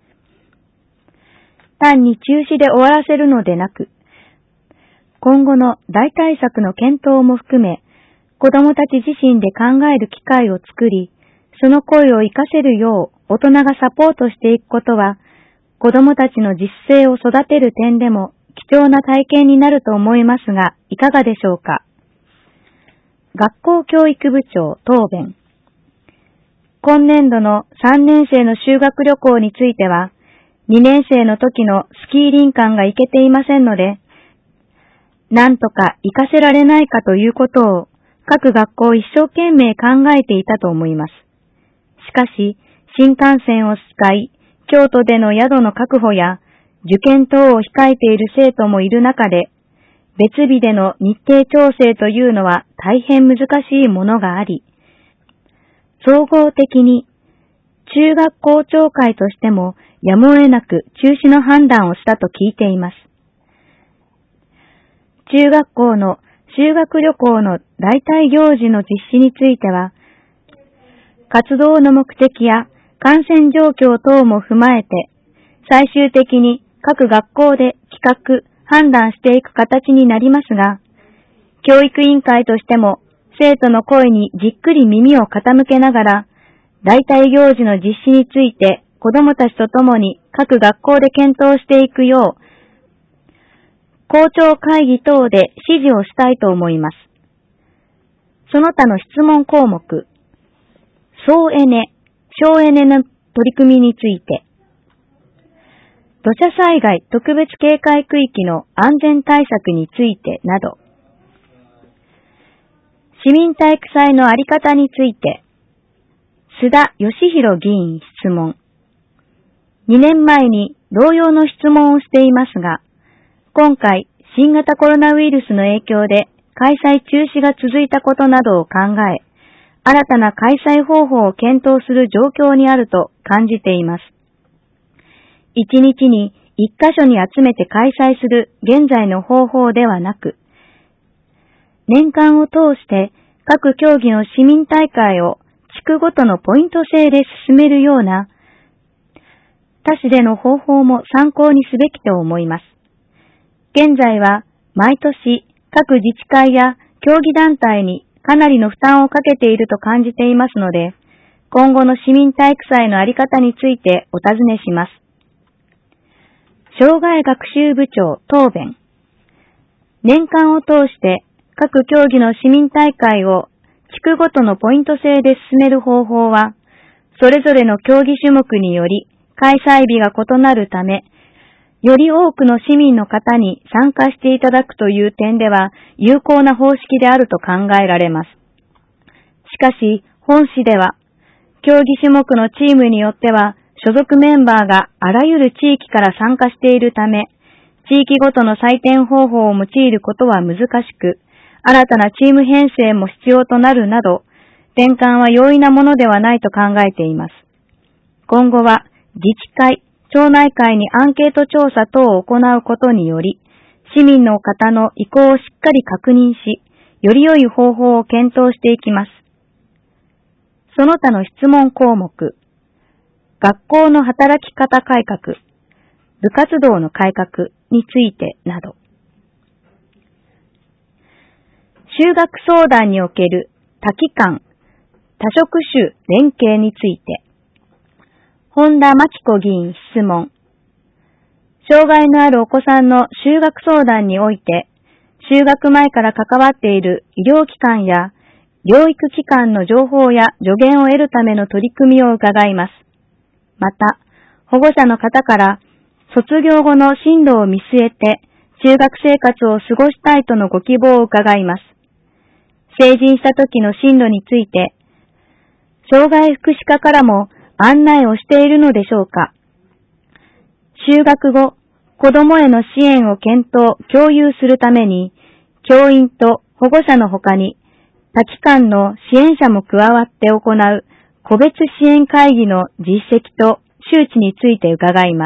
単に中止で終わらせるのでなく、今後の大対策の検討も含め、子どもたち自身で考える機会を作り、その声を活かせるよう大人がサポートしていくことは、子どもたちの自主性を育てる点でも貴重な体験になると思いますが、いかがでしょうか。学校教育部長答弁。今年度のさんねん生の修学旅行については、にねん生の時のスキー林間が行けていませんので、なんとか行かせられないかということを各学校一生懸命考えていたと思います。しかし、新幹線を使い、京都での宿の確保や受験等を控えている生徒もいる中で、別日での日程調整というのは大変難しいものがあり、総合的に中学校長会としてもやむを得なく中止の判断をしたと聞いています。中学校の修学旅行の代替行事の実施については、活動の目的や感染状況等も踏まえて、最終的に各学校で企画、判断していく形になりますが、教育委員会としても生徒の声にじっくり耳を傾けながら、代替行事の実施について子どもたちと共に各学校で検討していくよう、校長会議等で指示をしたいと思います。その他の質問項目、総エネ、省エネの取り組みについて、土砂災害特別警戒区域の安全対策についてなど、 市民体育祭のあり方について、須田義弘議員質問。にねんまえに同様の質問をしていますが、今回新型コロナウイルスの影響で開催中止が続いたことなどを考え、新たな開催方法を検討する状況にあると感じています。一日に一箇所に集めて開催する現在の方法ではなく、年間を通して各競技の市民大会を地区ごとのポイント制で進めるような他市での方法も参考にすべきと思います。現在は毎年各自治会や競技団体にかなりの負担をかけていると感じていますので、今後の市民体育祭のあり方についてお尋ねします。障害学習部長答弁。年間を通して各競技の市民大会を地区ごとのポイント制で進める方法は、それぞれの競技種目により開催日が異なるため、より多くの市民の方に参加していただくという点では有効な方式であると考えられます。しかし、本市では、競技種目のチームによっては、所属メンバーがあらゆる地域から参加しているため、地域ごとの採点方法を用いることは難しく、新たなチーム編成も必要となるなど、転換は容易なものではないと考えています。今後は、自治会、町内会にアンケート調査等を行うことにより、市民の方の意向をしっかり確認し、より良い方法を検討していきます。その他の質問項目、学校の働き方改革、部活動の改革についてなど、就学相談における多機関、多職種連携について、本田真紀子議員質問。障害のあるお子さんの就学相談において、就学前から関わっている医療機関や療育機関の情報や助言を得るための取り組みを伺います。また、保護者の方から卒業後の進路を見据えて中学生活を過ごしたいとのご希望を伺います。成人した時の進路について、障害福祉課からも案内をしているのでしょうか。就学後、子どもへの支援を検討、共有するために、教員と保護者の他に、多機関の支援者も加わって行う個別支援会議の実績と周知について伺います。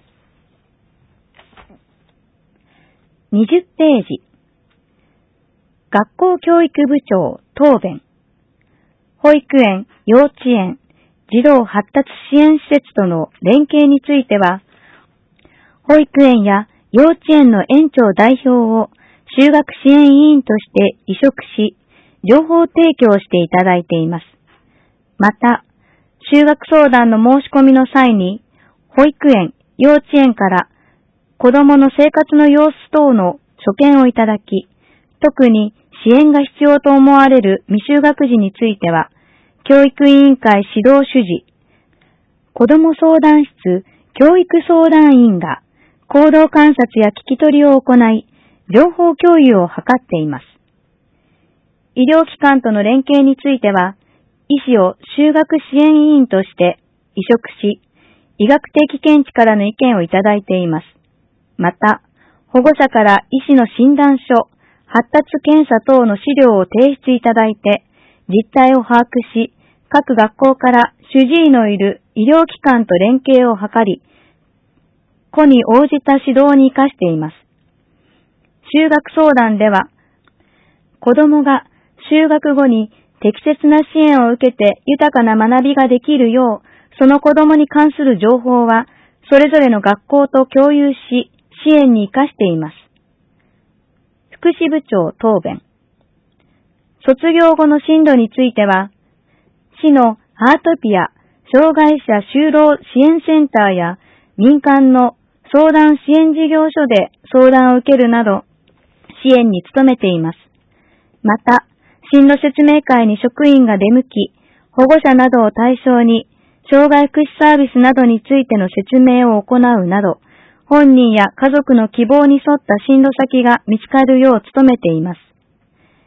にじゅうページ。学校教育部長答弁。保育園、幼稚園、児童発達支援施設との連携については、保育園や幼稚園の園長代表を就学支援委員として委嘱し、情報提供していただいています。また、就学相談の申し込みの際に、保育園、幼稚園から子どもの生活の様子等の所見をいただき、特に支援が必要と思われる未就学児については、教育委員会指導主事、子ども相談室、教育相談員が行動観察や聞き取りを行い、情報共有を図っています。医療機関との連携については、医師を就学支援委員として委嘱し、医学的見地からの意見をいただいています。また、保護者から医師の診断書、発達検査等の資料を提出いただいて、実態を把握し、各学校から主治医のいる医療機関と連携を図り、個に応じた指導に生かしています。就学相談では、子どもが就学後に適切な支援を受けて豊かな学びができるよう、その子どもに関する情報は、それぞれの学校と共有し、支援に生かしています。福祉部長答弁。卒業後の進路については、市のアートピア、障害者就労支援センターや民間の相談支援事業所で相談を受けるなど、支援に努めています。また、進路説明会に職員が出向き、保護者などを対象に、障害福祉サービスなどについての説明を行うなど、本人や家族の希望に沿った進路先が見つかるよう努めています。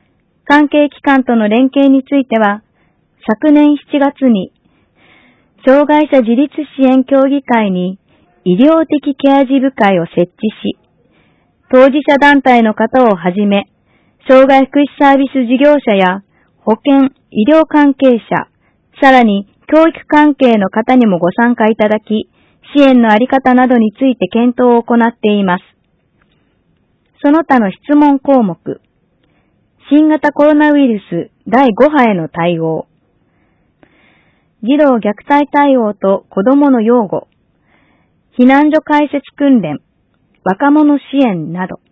関係機関との連携については、昨年しちがつに、障害者自立支援協議会に医療的ケア児部会を設置し、当事者団体の方をはじめ、障害福祉サービス事業者や保健、医療関係者、さらに教育関係の方にもご参加いただき、支援のあり方などについて検討を行っています。その他の質問項目、新型コロナウイルスだいご波への対応、児童虐待対応と子どもの養護、避難所開設訓練、若者支援など、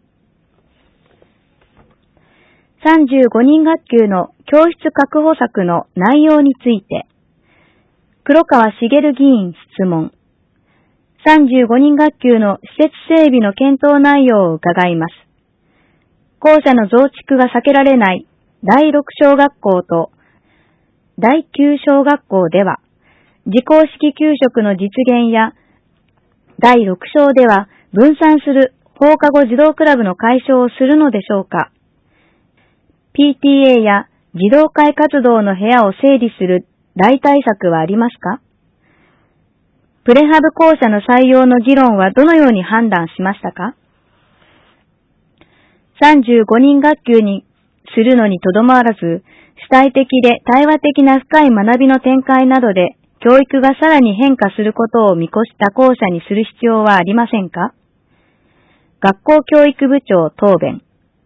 さんじゅうごにん学級の教室確保策の内容について、黒川茂議員質問、さんじゅうごにん学級の施設整備の検討内容を伺います。校舎の増築が避けられないだいろく小学校とだいきゅう小学校では、自校式給食の実現や、だいろく小では分散する放課後児童クラブの解消をするのでしょうか。ピーティーエー や児童会活動の部屋を整理する代替策はありますか。プレハブ校舎の採用の議論はどのように判断しましたか。さんじゅうごにん学級にするのにとどまらず、主体的で対話的な深い学びの展開などで、教育がさらに変化することを見越した校舎にする必要はありませんか。学校教育部長答弁。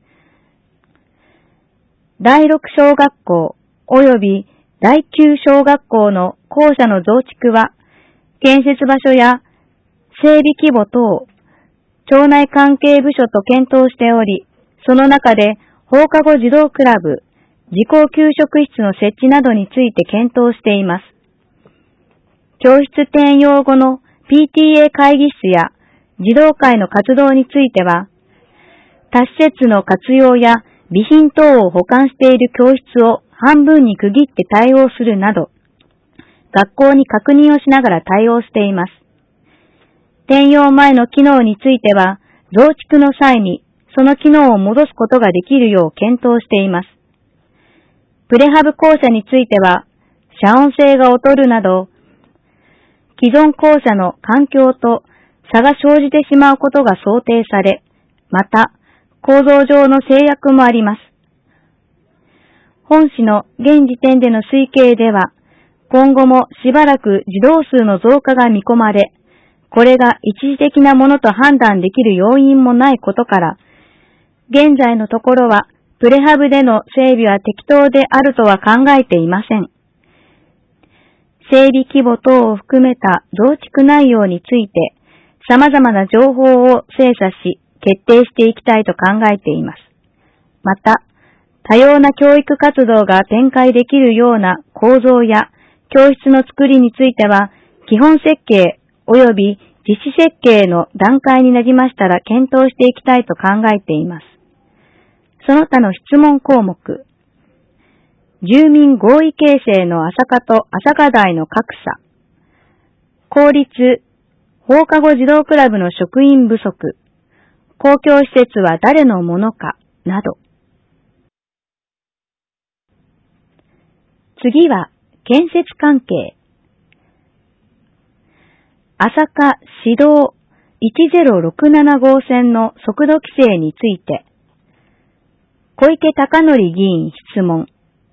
だいろく小学校及びだいきゅう小学校の校舎の増築は、建設場所や整備規模等、町内関係部署と検討しており、その中で放課後児童クラブ、自校給食室の設置などについて検討しています。教室転用後の ピーティーエー 会議室や児童会の活動については、他施設の活用や備品等を保管している教室を半分に区切って対応するなど、学校に確認をしながら対応しています。転用前の機能については、増築の際にその機能を戻すことができるよう検討しています。プレハブ校舎については、遮音性が劣るなど、既存校舎の環境と差が生じてしまうことが想定され、また、構造上の制約もあります。本市の現時点での推計では、今後もしばらく児童数の増加が見込まれ、これが一時的なものと判断できる要因もないことから、現在のところはプレハブでの整備は適当であるとは考えていません。整備規模等を含めた増築内容について、様々な情報を精査し、決定していきたいと考えています。また、多様な教育活動が展開できるような構造や教室の作りについては、基本設計及び実施設計の段階になりましたら検討していきたいと考えています。その他の質問項目、住民合意形成の朝課と朝課台の格差、公立放課後児童クラブの職員不足、公共施設は誰のものかなど。次は建設関係。朝課市道いちぜろろくなな号線の速度規制について、小池貴則議員質問。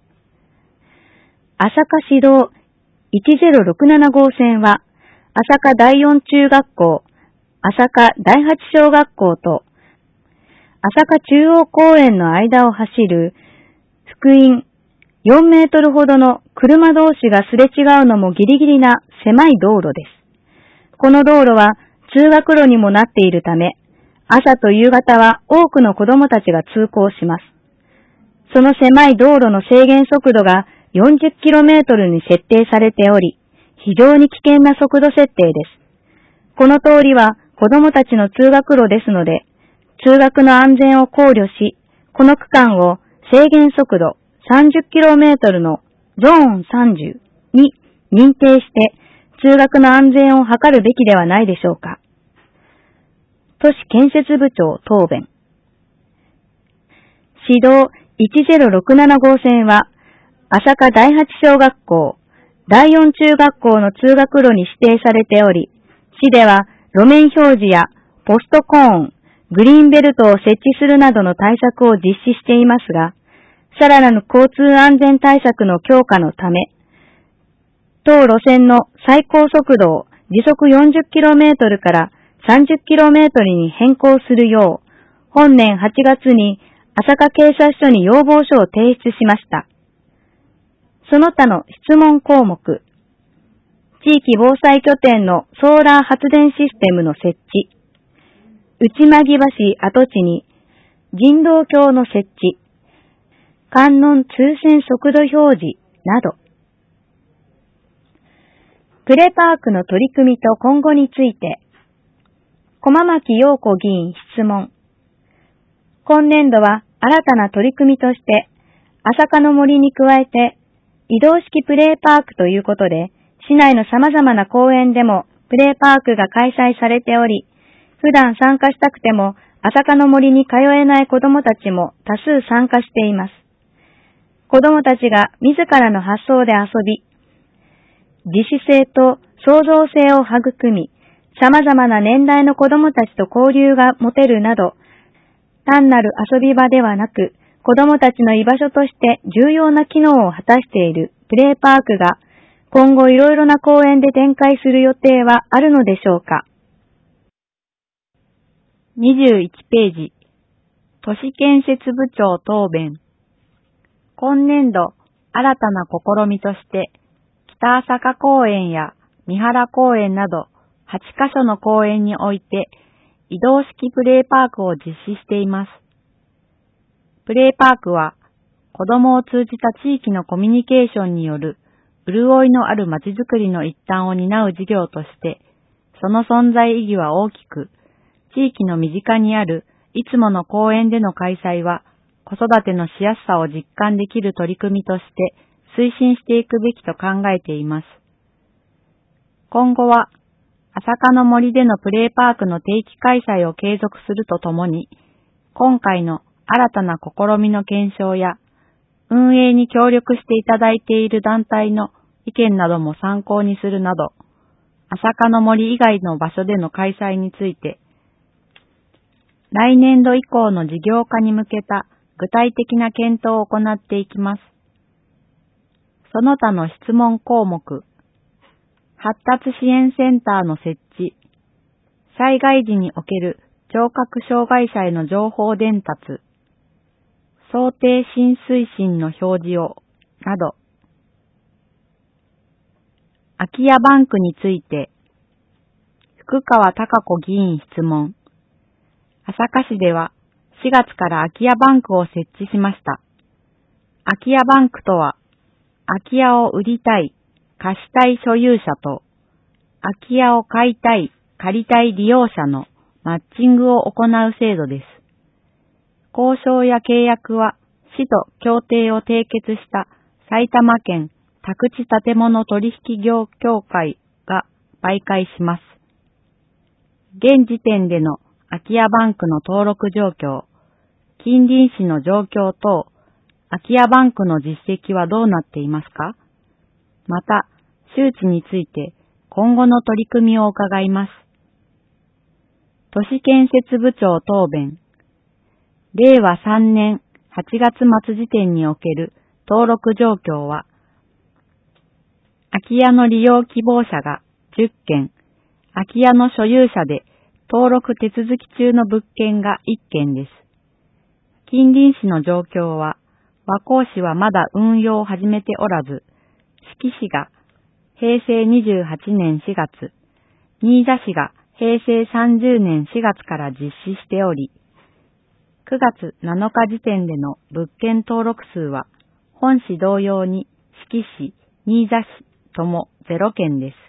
朝課市道いちぜろろくなな号線は、朝課だいよん中学校、朝課だいはち小学校と、朝課中央公園の間を走る、幅員よんメートルほどの車同士がすれ違うのもギリギリな狭い道路です。この道路は通学路にもなっているため、朝と夕方は多くの子供たちが通行します。その狭い道路の制限速度が よんじゅっキロメートル に設定されており、非常に危険な速度設定です。この通りは子供たちの通学路ですので、通学の安全を考慮し、この区間を制限速度 さんじゅっキロメートル のゾーンさんじゅうに認定して通学の安全を図るべきではないでしょうか。都市建設部長答弁。市道いちゼロろくなな号線は、朝霞第八小学校、第四中学校の通学路に指定されており、市では路面表示やポストコーン、グリーンベルトを設置するなどの対策を実施していますが、さらなる交通安全対策の強化のため、当路線の最高速度を時速 よんじゅっキロメートル から さんじゅっキロメートル に変更するよう、本年はちがつに朝霞警察署に要望書を提出しました。その他の質問項目、地域防災拠点のソーラー発電システムの設置、内間木橋跡地に人道橋の設置、観音通線速度表示など、プレパークの取り組みと今後について、駒牧陽子議員質問。今年度は新たな取り組みとして、朝霞の森に加えて、移動式プレーパークということで、市内の様々な公園でもプレーパークが開催されており、普段参加したくても朝霞の森に通えない子どもたちも多数参加しています。子どもたちが自らの発想で遊び、自主性と創造性を育み、様々な年代の子どもたちと交流が持てるなど、単なる遊び場ではなく、子どもたちの居場所として重要な機能を果たしているプレーパークが、今後いろいろな公園で展開する予定はあるのでしょうか。 にじゅういちページ、都市建設部長答弁。今年度、新たな試みとして、北朝霞公園や三原公園などはちカ所の公園において移動式プレーパークを実施しています。プレーパークは子どもを通じた地域のコミュニケーションによる潤いのあるまちづくりの一端を担う事業として、その存在意義は大きく、地域の身近にあるいつもの公園での開催は子育てのしやすさを実感できる取り組みとして推進していくべきと考えています。今後は、朝霞の森でのプレーパークの定期開催を継続するとともに、今回の新たな試みの検証や、運営に協力していただいている団体の意見なども参考にするなど、朝霞の森以外の場所での開催について、来年度以降の事業化に向けた具体的な検討を行っていきます。その他の質問項目、発達支援センターの設置、災害時における聴覚障害者への情報伝達、想定浸水深の表示を、など、空き家バンクについて、福川貴子議員質問。朝霞市ではしがつから空き家バンクを設置しました。空き家バンクとは、空き家を売りたい、貸したい所有者と、空き家を買いたい、借りたい利用者のマッチングを行う制度です。交渉や契約は市と協定を締結した埼玉県宅地建物取引業協会が媒介します。現時点での空き家バンクの登録状況、近隣市の状況等、空き家バンクの実績はどうなっていますか？また、周知について今後の取り組みを伺います。都市建設部長答弁。れいわさんねんはちがつ末時点における登録状況は、空き家の利用希望者がじゅっけん、空き家の所有者で登録手続き中の物件がいっけんです。近隣市の状況は、和光市はまだ運用を始めておらず、志木市がへいせいにじゅうはちねんしがつ、新座市がへいせいさんじゅうねんしがつから実施しており、くがつなのか時点での物件登録数は、本市同様に志木市、新座市ともゼロけんです。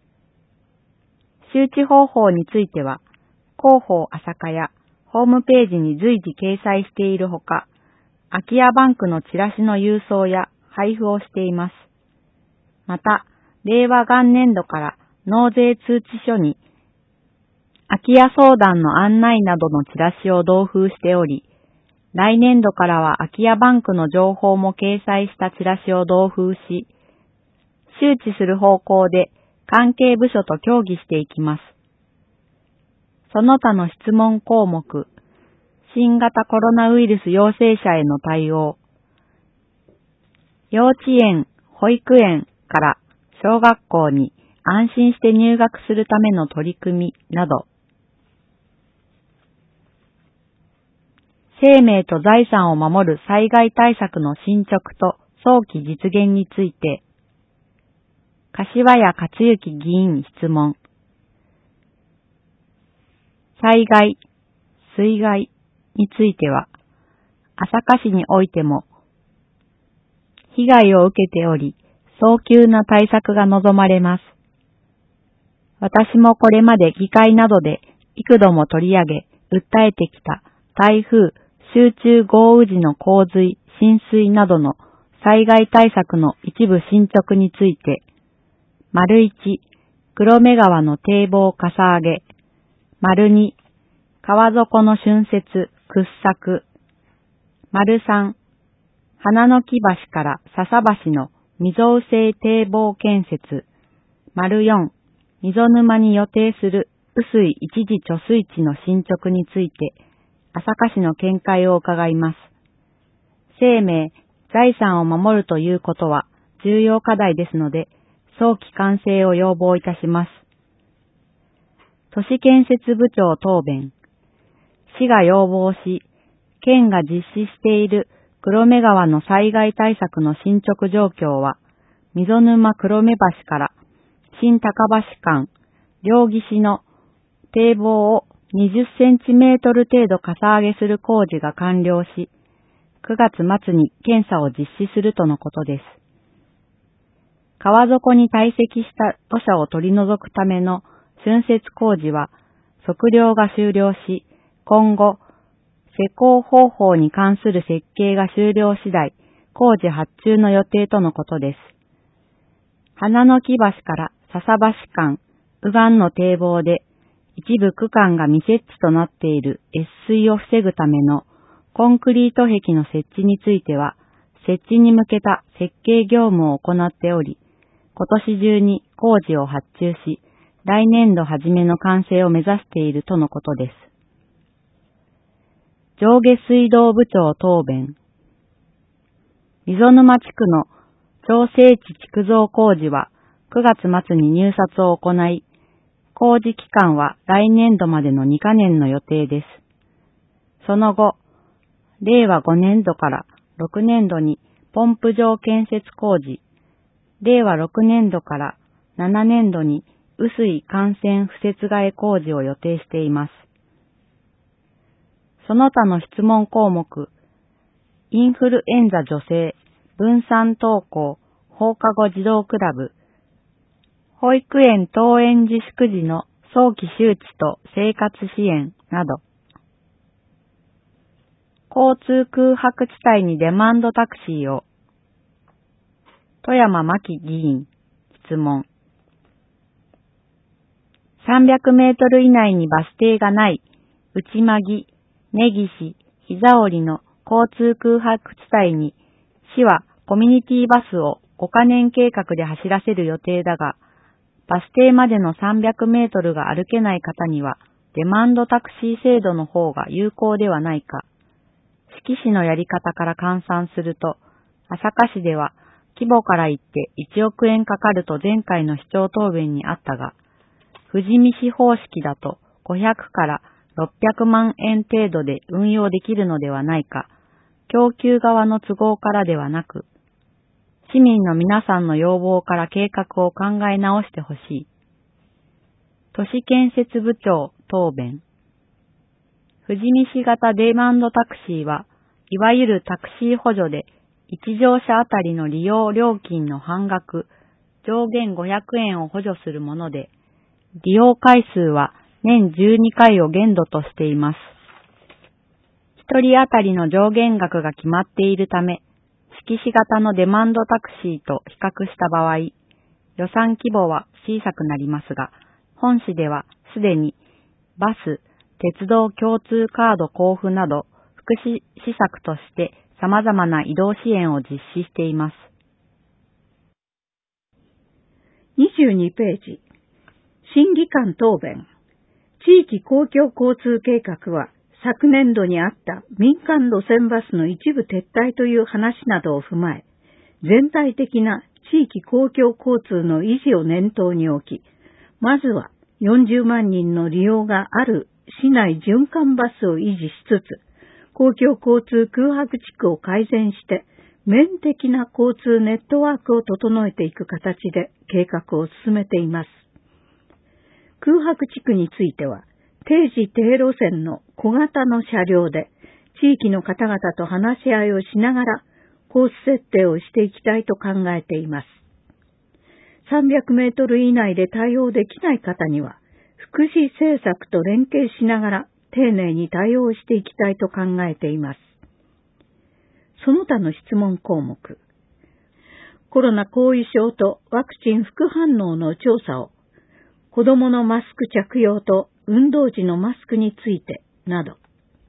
周知方法については、広報朝霞やホームページに随時掲載しているほか、空き家バンクのチラシの郵送や配布をしています。また、れいわがんねんどから納税通知書に、空き家相談の案内などのチラシを同封しており、 来年度からは空き家バンクの情報も掲載したチラシを同封し、周知する方向で関係部署と協議していきます。その他の質問項目、新型コロナウイルス陽性者への対応、幼稚園、保育園から小学校に安心して入学するための取り組みなど、生命と財産を守る災害対策の進捗と早期実現について、柏谷克行議員質問。災害、水害については、朝霞市においても、被害を受けており、早急な対策が望まれます。私もこれまで議会などで幾度も取り上げ、訴えてきた台風、集中豪雨時の洪水、浸水などの災害対策の一部進捗について、丸いち、黒目川の堤防かさ上げ、丸に、川底の浚渫、掘削、丸さん、花の木橋から笹橋の溝畝堤防建設、丸よん、溝沼に予定する雨水一時貯水池の進捗について、朝霞市の見解を伺います。生命、財産を守るということは重要課題ですので、早期完成を要望いたします。都市建設部長答弁。市が要望し、県が実施している黒目川の災害対策の進捗状況は、溝沼黒目橋から新高橋間、両岸の堤防をにじゅっセンチメートル程度かさ上げする工事が完了し、くがつ末に検査を実施するとのことです。川底に堆積した土砂を取り除くための浚渫工事は測量が終了し、今後、施工方法に関する設計が終了次第、工事発注の予定とのことです。花の木橋から笹橋間、右岸の堤防で、一部区間が未設置となっている越水を防ぐためのコンクリート壁の設置については、設置に向けた設計業務を行っており、今年中に工事を発注し、来年度初めの完成を目指しているとのことです。上下水道部長答弁。溝沼地区の調整地築造工事はくがつ末に入札を行い、工事期間は来年度までのにかねんの予定です。その後、れいわごねんどからろくねんどにポンプ場建設工事、れいわろくねんどからななねんどに雨水幹線敷設替え工事を予定しています。その他の質問項目、インフルエンザ助成、分散登校、放課後児童クラブ、保育園登園自粛時の早期周知と生活支援など、交通空白地帯にデマンドタクシーを、富山真紀議員、質問。さんびゃくメートル以内にバス停がない、内間木、根岸、膝折の交通空白地帯に、市はコミュニティバスをごかねん計画で走らせる予定だが、バス停までのさんびゃくメートルが歩けない方には、デマンドタクシー制度の方が有効ではないか。志木市のやり方から換算すると、朝霞市では規模から言っていちおくえんかかると前回の市長答弁にあったが、富士見市方式だとごひゃくからろっぴゃくまんえん程度で運用できるのではないか、供給側の都合からではなく、市民の皆さんの要望から計画を考え直してほしい。都市建設部長答弁。富士見市型デマンドタクシーは、いわゆるタクシー補助で、いち乗車あたりの利用料金の半額、上限ごひゃくえんを補助するもので、利用回数は年じゅうにかいを限度としています。一人あたりの上限額が決まっているため、式市型のデマンドタクシーと比較した場合、予算規模は小さくなりますが、本市ではすでにバス、鉄道共通カード交付など祉施策として様々な移動支援を実施しています。 にじゅうにページ、審議官答弁。地域公共交通計画は昨年度にあった民間路線バスの一部撤退という話などを踏まえ、全体的な地域公共交通の維持を念頭に置き、まずはよんじゅうまんにんの利用がある市内循環バスを維持しつつ、公共交通空白地区を改善して、面的な交通ネットワークを整えていく形で計画を進めています。空白地区については、定時低路線の小型の車両で、地域の方々と話し合いをしながら、コース設定をしていきたいと考えています。さんびゃくメートル以内で対応できない方には、福祉政策と連携しながら丁寧に対応していきたいと考えています。その他の質問項目。コロナ後遺症とワクチン副反応の調査を、子どものマスク着用と運動時のマスクについてなど。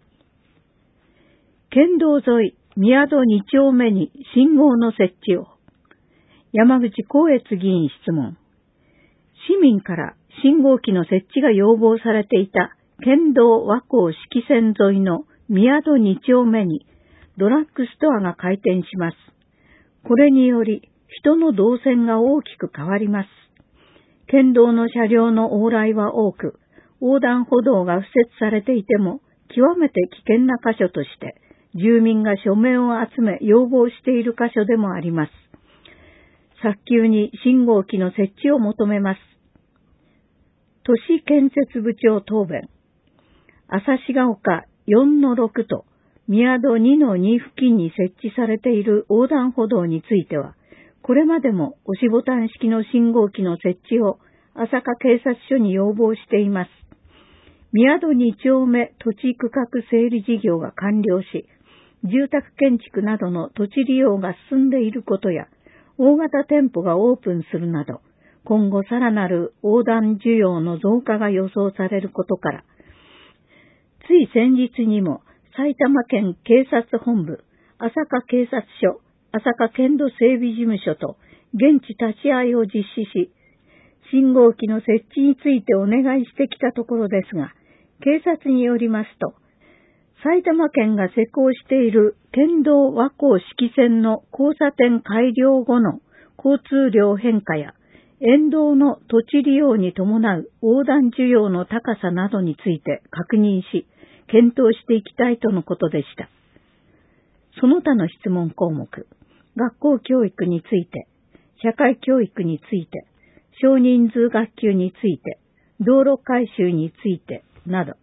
県道沿い宮戸に丁目に信号の設置を。山口光悦議員質問。市民から信号機の設置が要望されていた県道和光四季線沿いの宮戸に丁目にドラッグストアが開店します。これにより人の動線が大きく変わります。県道の車両の往来は多く、横断歩道が敷設されていても極めて危険な箇所として住民が署名を集め要望している箇所でもあります。早急に信号機の設置を求めます。都市建設部長答弁。旭ヶ丘 よんのろく と宮戸 にのに 付近に設置されている横断歩道については、これまでも押しボタン式の信号機の設置を朝霞警察署に要望しています。宮戸に丁目土地区画整理事業が完了し、住宅建築などの土地利用が進んでいることや、大型店舗がオープンするなど、今後さらなる横断需要の増加が予想されることから、つい先日にも埼玉県警察本部、朝霞警察署、朝霞県土整備事務所と現地立ち会いを実施し、信号機の設置についてお願いしてきたところですが、警察によりますと、埼玉県が施行している県道和光四季線の交差点改良後の交通量変化や沿道の土地利用に伴う横断需要の高さなどについて確認し、検討していきたいとのことでした。その他の質問項目、学校教育について、社会教育について、少人数学級について、道路改修についてなど。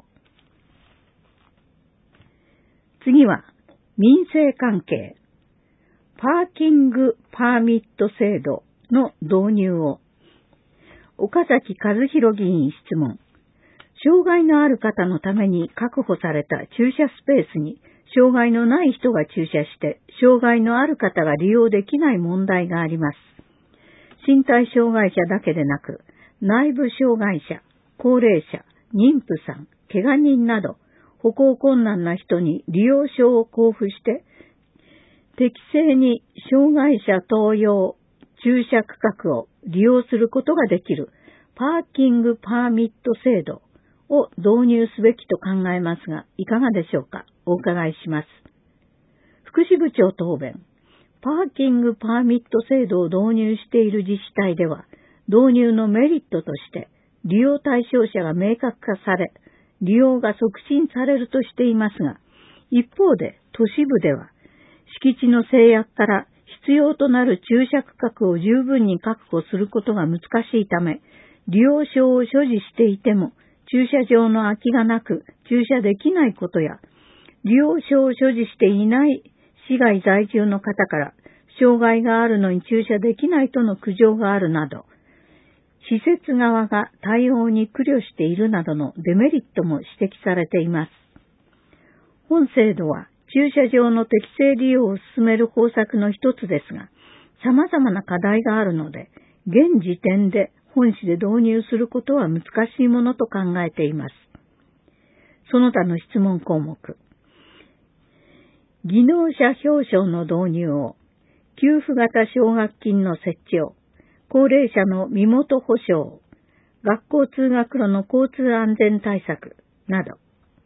次は民生関係、パーキングパーミット制度の導入を。岡崎和弘議員質問。障害のある方のために確保された駐車スペースに障害のない人が駐車して障害のある方が利用できない問題があります。身体障害者だけでなく、内部障害者、高齢者、妊婦さん、怪我人など、歩行困難な人に利用証を交付して、適正に障害者等用駐車区画を利用することができるパーキングパーミット制度を導入すべきと考えますが、いかがでしょうか。お伺いします。福祉部長答弁。パーキングパーミット制度を導入している自治体では、導入のメリットとして、利用対象者が明確化され、利用が促進されるとしていますが、一方で都市部では、敷地の制約から必要となる駐車区画を十分に確保することが難しいため、利用証を所持していても、駐車場の空きがなく駐車できないことや、利用証を所持していない市外在住の方から、障害があるのに駐車できないとの苦情があるなど、施設側が対応に苦慮しているなどのデメリットも指摘されています。本制度は駐車場の適正利用を進める方策の一つですが、様々な課題があるので、現時点で本市で導入することは難しいものと考えています。その他の質問項目。 技能者表彰の導入を、給付型奨学金の設置を、高齢者の身元保障、学校通学路の交通安全対策など、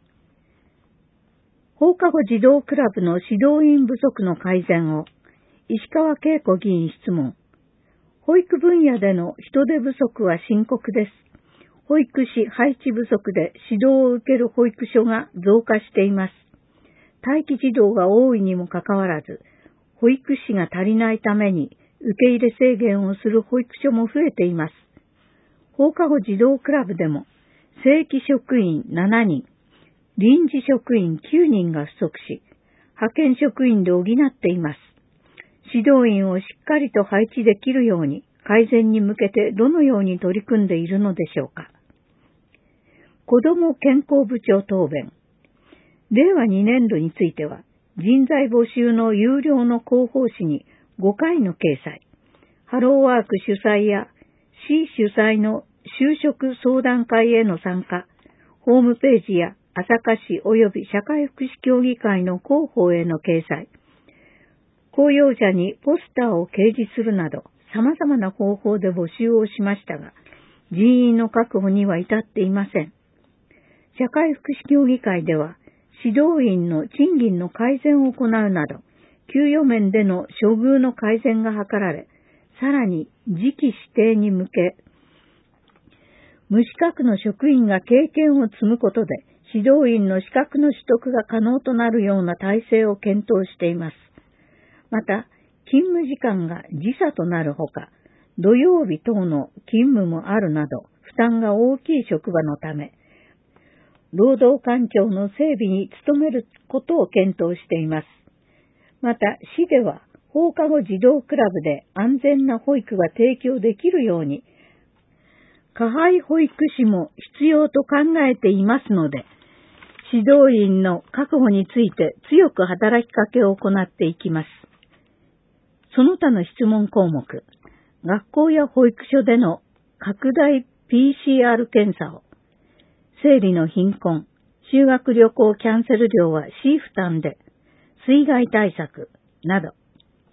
放課後児童クラブの指導員不足の改善を、石川恵子議員質問。保育分野での人手不足は深刻です。保育士配置不足で指導を受ける保育所が増加しています。待機児童が多いにもかかわらず、保育士が足りないために受け入れ制限をする保育所も増えています。放課後児童クラブでも正規職員しちにん、臨時職員きゅうにんが不足し、派遣職員で補っています。指導員をしっかりと配置できるように改善に向けてどのように取り組んでいるのでしょうか。子ども健康部長答弁。れいわにねんどについては、人材募集の有料の広報誌にごかいの掲載、ハローワーク主催や市主催の就職相談会への参加、ホームページや朝霞市及び社会福祉協議会の広報への掲載、公用車にポスターを掲示するなど様々な方法で募集をしましたが、人員の確保には至っていません。社会福祉協議会では、指導員の賃金の改善を行うなど、給与面での処遇の改善が図られ、さらに次期指定に向け、無資格の職員が経験を積むことで、指導員の資格の取得が可能となるような体制を検討しています。また、勤務時間が時差となるほか、土曜日等の勤務もあるなど、負担が大きい職場のため、労働環境の整備に努めることを検討しています。また、市では放課後児童クラブで安全な保育が提供できるように、加配保育士も必要と考えていますので、指導員の確保について強く働きかけを行っていきます。その他の質問項目、学校や保育所での拡大 ピーシーアール 検査を、生理の貧困、修学旅行キャンセル料は市負担で、水害対策など。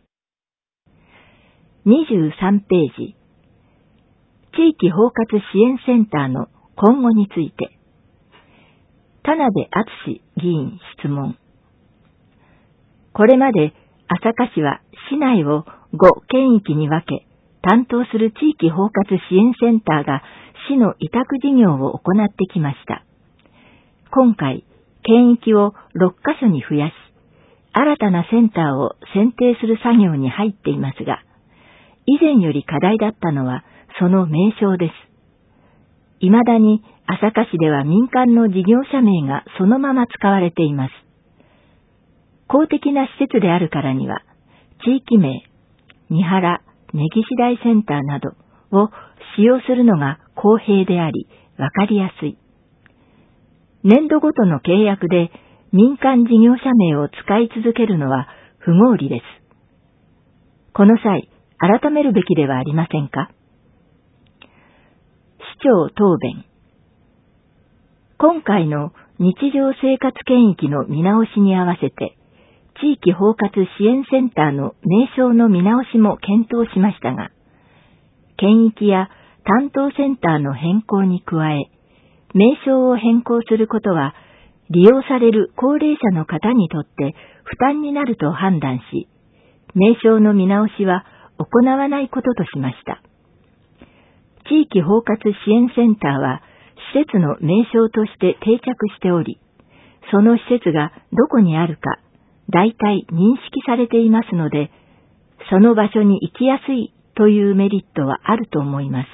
にじゅうさんページ、地域包括支援センターの今後について、田辺敦議員質問。これまで朝霞市は市内をご県域に分け、担当する地域包括支援センターが市の委託事業を行ってきました。今回、県域をろっかしょに増やし、新たなセンターを選定する作業に入っていますが、以前より課題だったのはその名称です。未だに朝霞市では民間の事業者名がそのまま使われています。公的な施設であるからには、地域名、三原、根岸台センターなどを使用するのが公平であり、わかりやすい。年度ごとの契約で民間事業者名を使い続けるのは不合理です。この際、改めるべきではありませんか。市長答弁。今回の日常生活圏域の見直しに合わせて、地域包括支援センターの名称の見直しも検討しましたが、県域や担当センターの変更に加え、名称を変更することは、利用される高齢者の方にとって負担になると判断し、名称の見直しは行わないこととしました。地域包括支援センターは、施設の名称として定着しており、その施設がどこにあるか、大体認識されていますので、その場所に行きやすいというメリットはあると思います。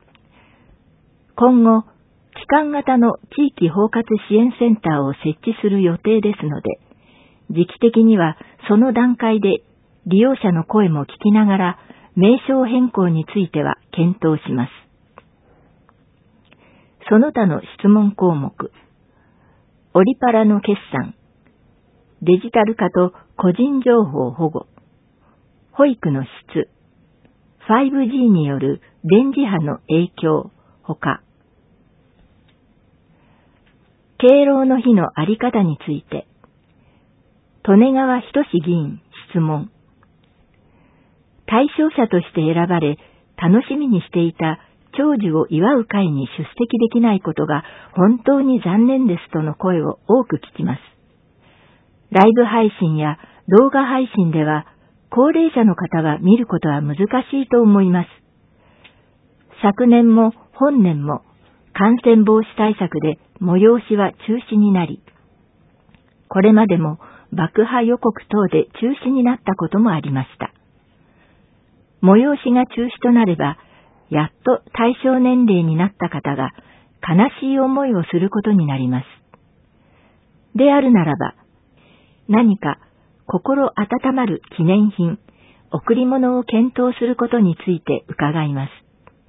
今後、期間型の地域包括支援センターを設置する予定ですので、時期的にはその段階で利用者の声も聞きながら、名称変更については検討します。その他の質問項目、オリパラの決算、デジタル化と個人情報保護、保育の質、ファイブジー による電磁波の影響、ほか、敬老の日のあり方について、 利根川仁議員質問。対象者として選ばれ、楽しみにしていた長寿を祝う会に出席できないことが本当に残念ですとの声を多く聞きます。ライブ配信や動画配信では、高齢者の方が見ることは難しいと思います。昨年も本年も感染防止対策で催しは中止になり、これまでも爆破予告等で中止になったこともありました。催しが中止となれば、やっと対象年齢になった方が悲しい思いをすることになります。であるならば、何か心温まる記念品、贈り物を検討することについて伺います。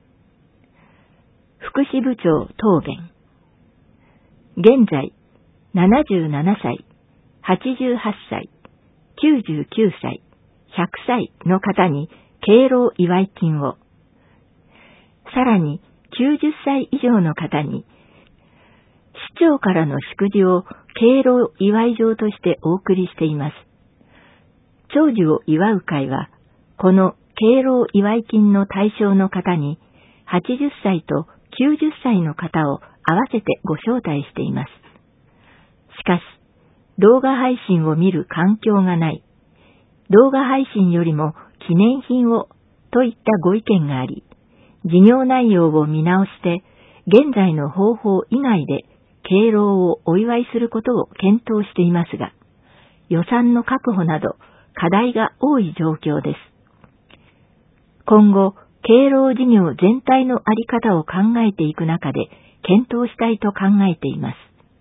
福祉部長答弁。現在、ななじゅうななさい、はちじゅうはっさい、きゅうじゅうきゅうさい、ひゃくさいの方に敬老祝い金を、さらにきゅうじゅっさい以上の方に、市長からの祝辞を敬老祝い状としてお送りしています。長寿を祝う会は、この敬老祝い金の対象の方に、はちじゅっさいときゅうじゅっさいの方を合わせてご招待しています。しかし、動画配信を見る環境がない、動画配信よりも記念品をといったご意見があり、事業内容を見直して、現在の方法以外で敬老をお祝いすることを検討していますが、予算の確保など課題が多い状況です。今後、敬老事業全体のあり方を考えていく中で検討したいと考えています。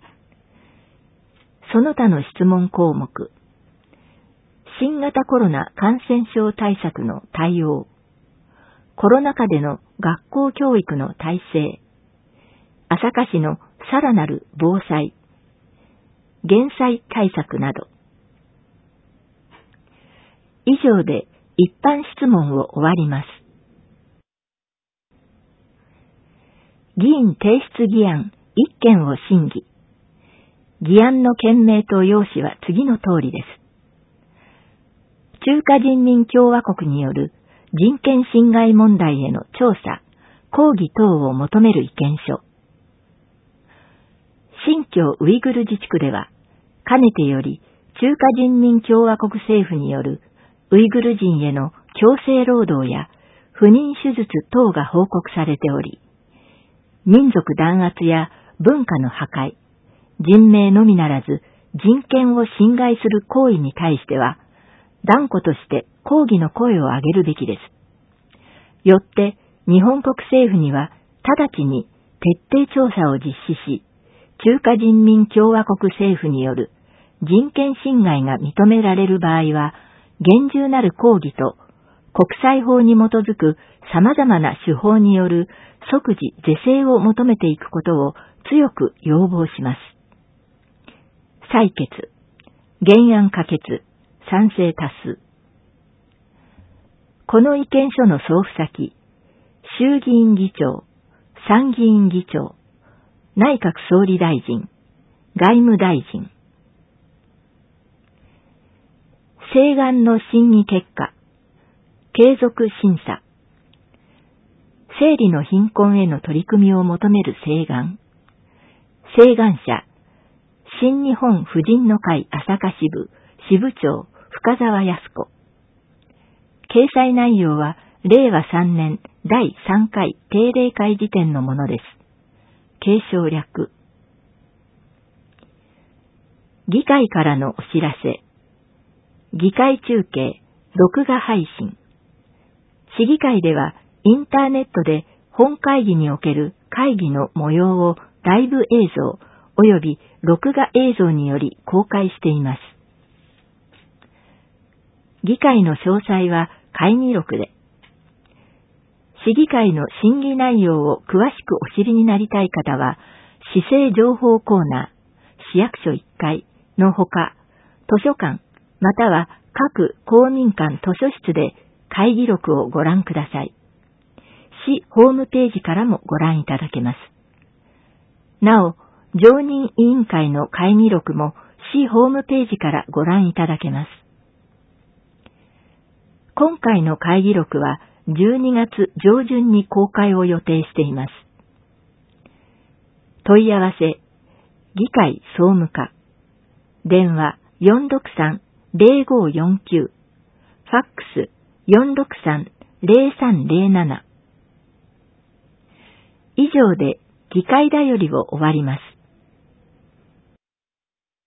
その他の質問項目。新型コロナ感染症対策の対応。コロナ禍での学校教育の体制。朝霞市のさらなる防災。減災対策など。以上で一般質問を終わります。議員提出議案一件を審議。議案の件名と要旨は次の通りです。中華人民共和国による人権侵害問題への調査、抗議等を求める意見書。新疆ウイグル自治区では、かねてより中華人民共和国政府によるウイグル人への強制労働や不妊手術等が報告されており、民族弾圧や文化の破壊、人命のみならず人権を侵害する行為に対しては、断固として抗議の声を上げるべきです。よって日本国政府には直ちに徹底調査を実施し、中華人民共和国政府による人権侵害が認められる場合は、厳重なる抗議と国際法に基づく様々な手法による即時是正を求めていくことを強く要望します。採決、原案可決、賛成多数。この意見書の送付先、衆議院議長、参議院議長、内閣総理大臣、外務大臣。請願の審議結果、継続審査。生理の貧困への取り組みを求める請願。請願者、新日本婦人の会朝霞支部支部長深澤康子。掲載内容はれいわさんねんだいさんかい定例会時点のものです。継承略。議会からのお知らせ。議会中継、録画配信。市議会ではインターネットで本会議における会議の模様をライブ映像及び録画映像により公開しています。議会の詳細は会議録で。市議会の審議内容を詳しくお知りになりたい方は、市政情報コーナー、市役所いっかいのほか、図書館または各公民館図書室で会議録をご覧ください。市ホームページからもご覧いただけます。なお、常任委員会の会議録も市ホームページからご覧いただけます。今回の会議録はじゅうにがつ上旬に公開を予定しています。問い合わせ、議会総務課、電話 よんろくさん ゼロごよんきゅう、ファックス よんろくさん ゼロさんゼロなな。以上で議会だよりを終わります。